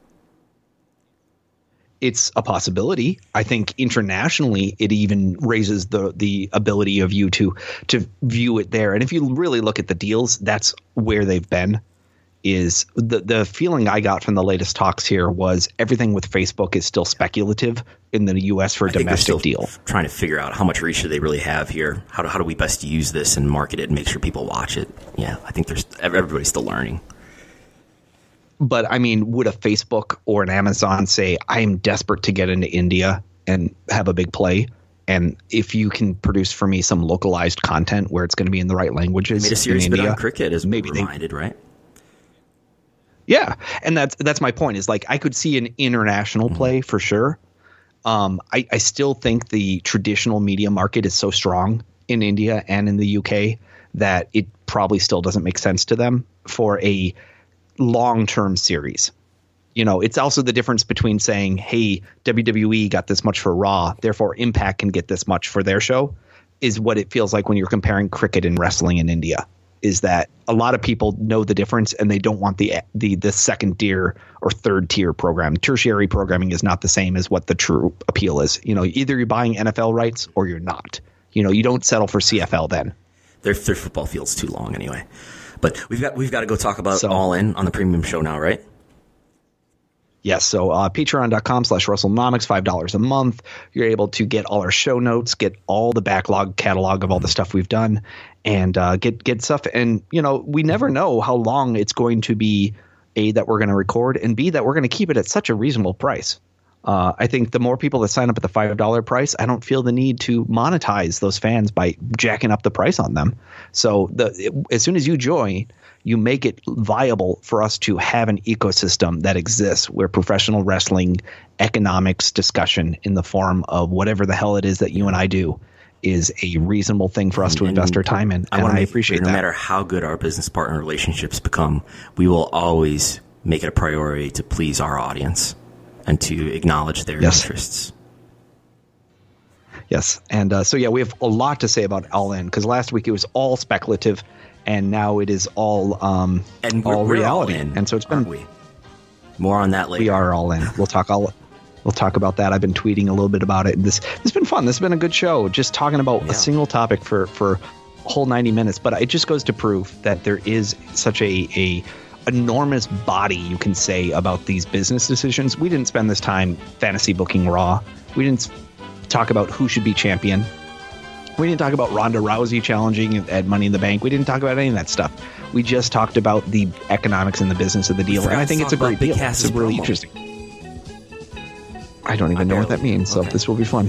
It's a possibility. I think internationally, it even raises the ability of you to view it there. And if you really look at the deals, that's where they've been. Is the feeling I got from the latest talks here was everything with Facebook is still speculative in the U.S. for a domestic deal. Trying to figure out how much reach do they really have here. How do we best use this and market it and make sure people watch it? Yeah, I think everybody's still learning. But I mean, would a Facebook or an Amazon say, I am desperate to get into India and have a big play? And if you can produce for me some localized content where it's going to be in the right languages, made a series in India, on cricket, as maybe reminded, right? Yeah, and that's my point. Is like I could see an international play for sure. I still think the traditional media market is so strong in India and in the UK that it probably still doesn't make sense to them for a long-term series. You know, it's also the difference between saying, hey, WWE got this much for Raw, therefore Impact can get this much for their show, is what it feels like when you're comparing cricket and wrestling in India. Is that a lot of people know the difference and they don't want the second tier or third tier program. Tertiary programming is not the same as what the true appeal is. You know, either you're buying NFL rights or you're not. You know, you don't settle for CFL then. Their football field's too long anyway. But we've got to go talk about All In on the premium show now, right? Yes. So patreon.com/WrestleNomics, $5 a month. You're able to get all our show notes, get all the catalog of all the stuff we've done, and get stuff. And, you know, we never know how long it's going to be, A, that we're going to record, and B, that we're going to keep it at such a reasonable price. I think the more people that sign up at the $5 price, I don't feel the need to monetize those fans by jacking up the price on them. So as soon as you join, you make it viable for us to have an ecosystem that exists where professional wrestling economics discussion in the form of whatever the hell it is that you and I do is a reasonable thing for us to invest our time in. And I appreciate that. No matter how good our business partner relationships become, we will always make it a priority to please our audience and to acknowledge their interests. Yes. And we have a lot to say about All In, because last week it was all speculative, and now it is all all reality. All in, and so it's been more on that later. We are all in. We'll talk about that. I've been tweeting a little bit about it. This has been fun. This has been a good show. Just talking about a single topic for a whole 90 minutes. But it just goes to prove that there is such a enormous body you can say about these business decisions. We didn't spend this time fantasy booking Raw. We didn't talk about who should be champion. We didn't talk about Ronda Rousey challenging at Money in the Bank. We didn't talk about any of that stuff. We just talked about the economics and the business of the deal. And I think it's a great deal. It's really interesting. I don't even know what that means, so this will be fun.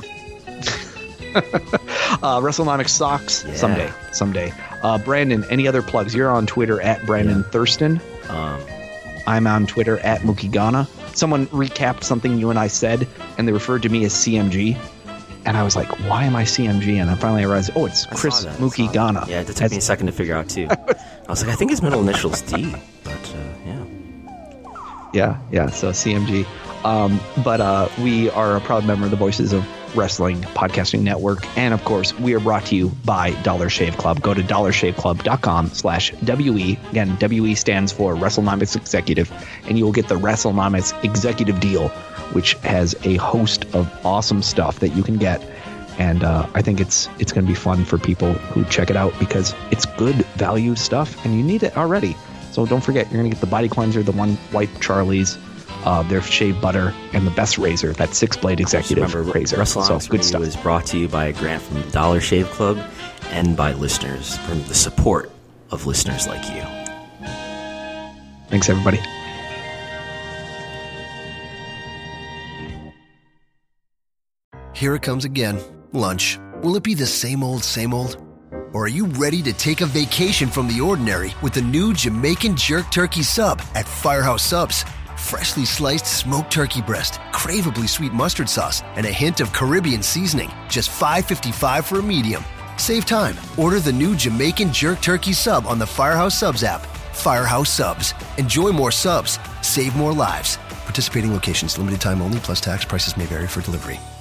WrestleNomics socks someday. Brandon, any other plugs? You're on Twitter at Brandon Thurston. I'm on Twitter at Mookie Ghana. Someone recapped something you and I said, and they referred to me as CMG. and I was like, why am I CMG? And then finally I realized, oh, it's Chris Mookie Ghana. Yeah, it took me a second to figure out, too. I was like, I think his middle initial's D, but yeah. Yeah, so CMG. But we are a proud member of the Voices of Wrestling Podcasting Network. And, of course, we are brought to you by Dollar Shave Club. Go to dollarshaveclub.com/WE. Again, WE stands for WrestleNomics Executive. And you will get the WrestleNomics Executive Deal, which has a host of awesome stuff that you can get. And I think it's going to be fun for people who check it out because it's good value stuff and you need it already. So don't forget, you're going to get the body cleanser, the one white Charlie's, their shave butter, and the best razor, that 6-blade executive razor. WrestleNomics good stuff. is brought to you by a grant from the Dollar Shave Club and by listeners, from the support of listeners like you. Thanks, everybody. Here it comes again. Lunch. Will it be the same old, same old? Or are you ready to take a vacation from the ordinary with the new Jamaican Jerk Turkey Sub at Firehouse Subs? Freshly sliced smoked turkey breast, craveably sweet mustard sauce, and a hint of Caribbean seasoning. Just $5.55 for a medium. Save time. Order the new Jamaican Jerk Turkey Sub on the Firehouse Subs app. Firehouse Subs. Enjoy more subs. Save more lives. Participating locations. Limited time only, plus tax. Prices may vary for delivery.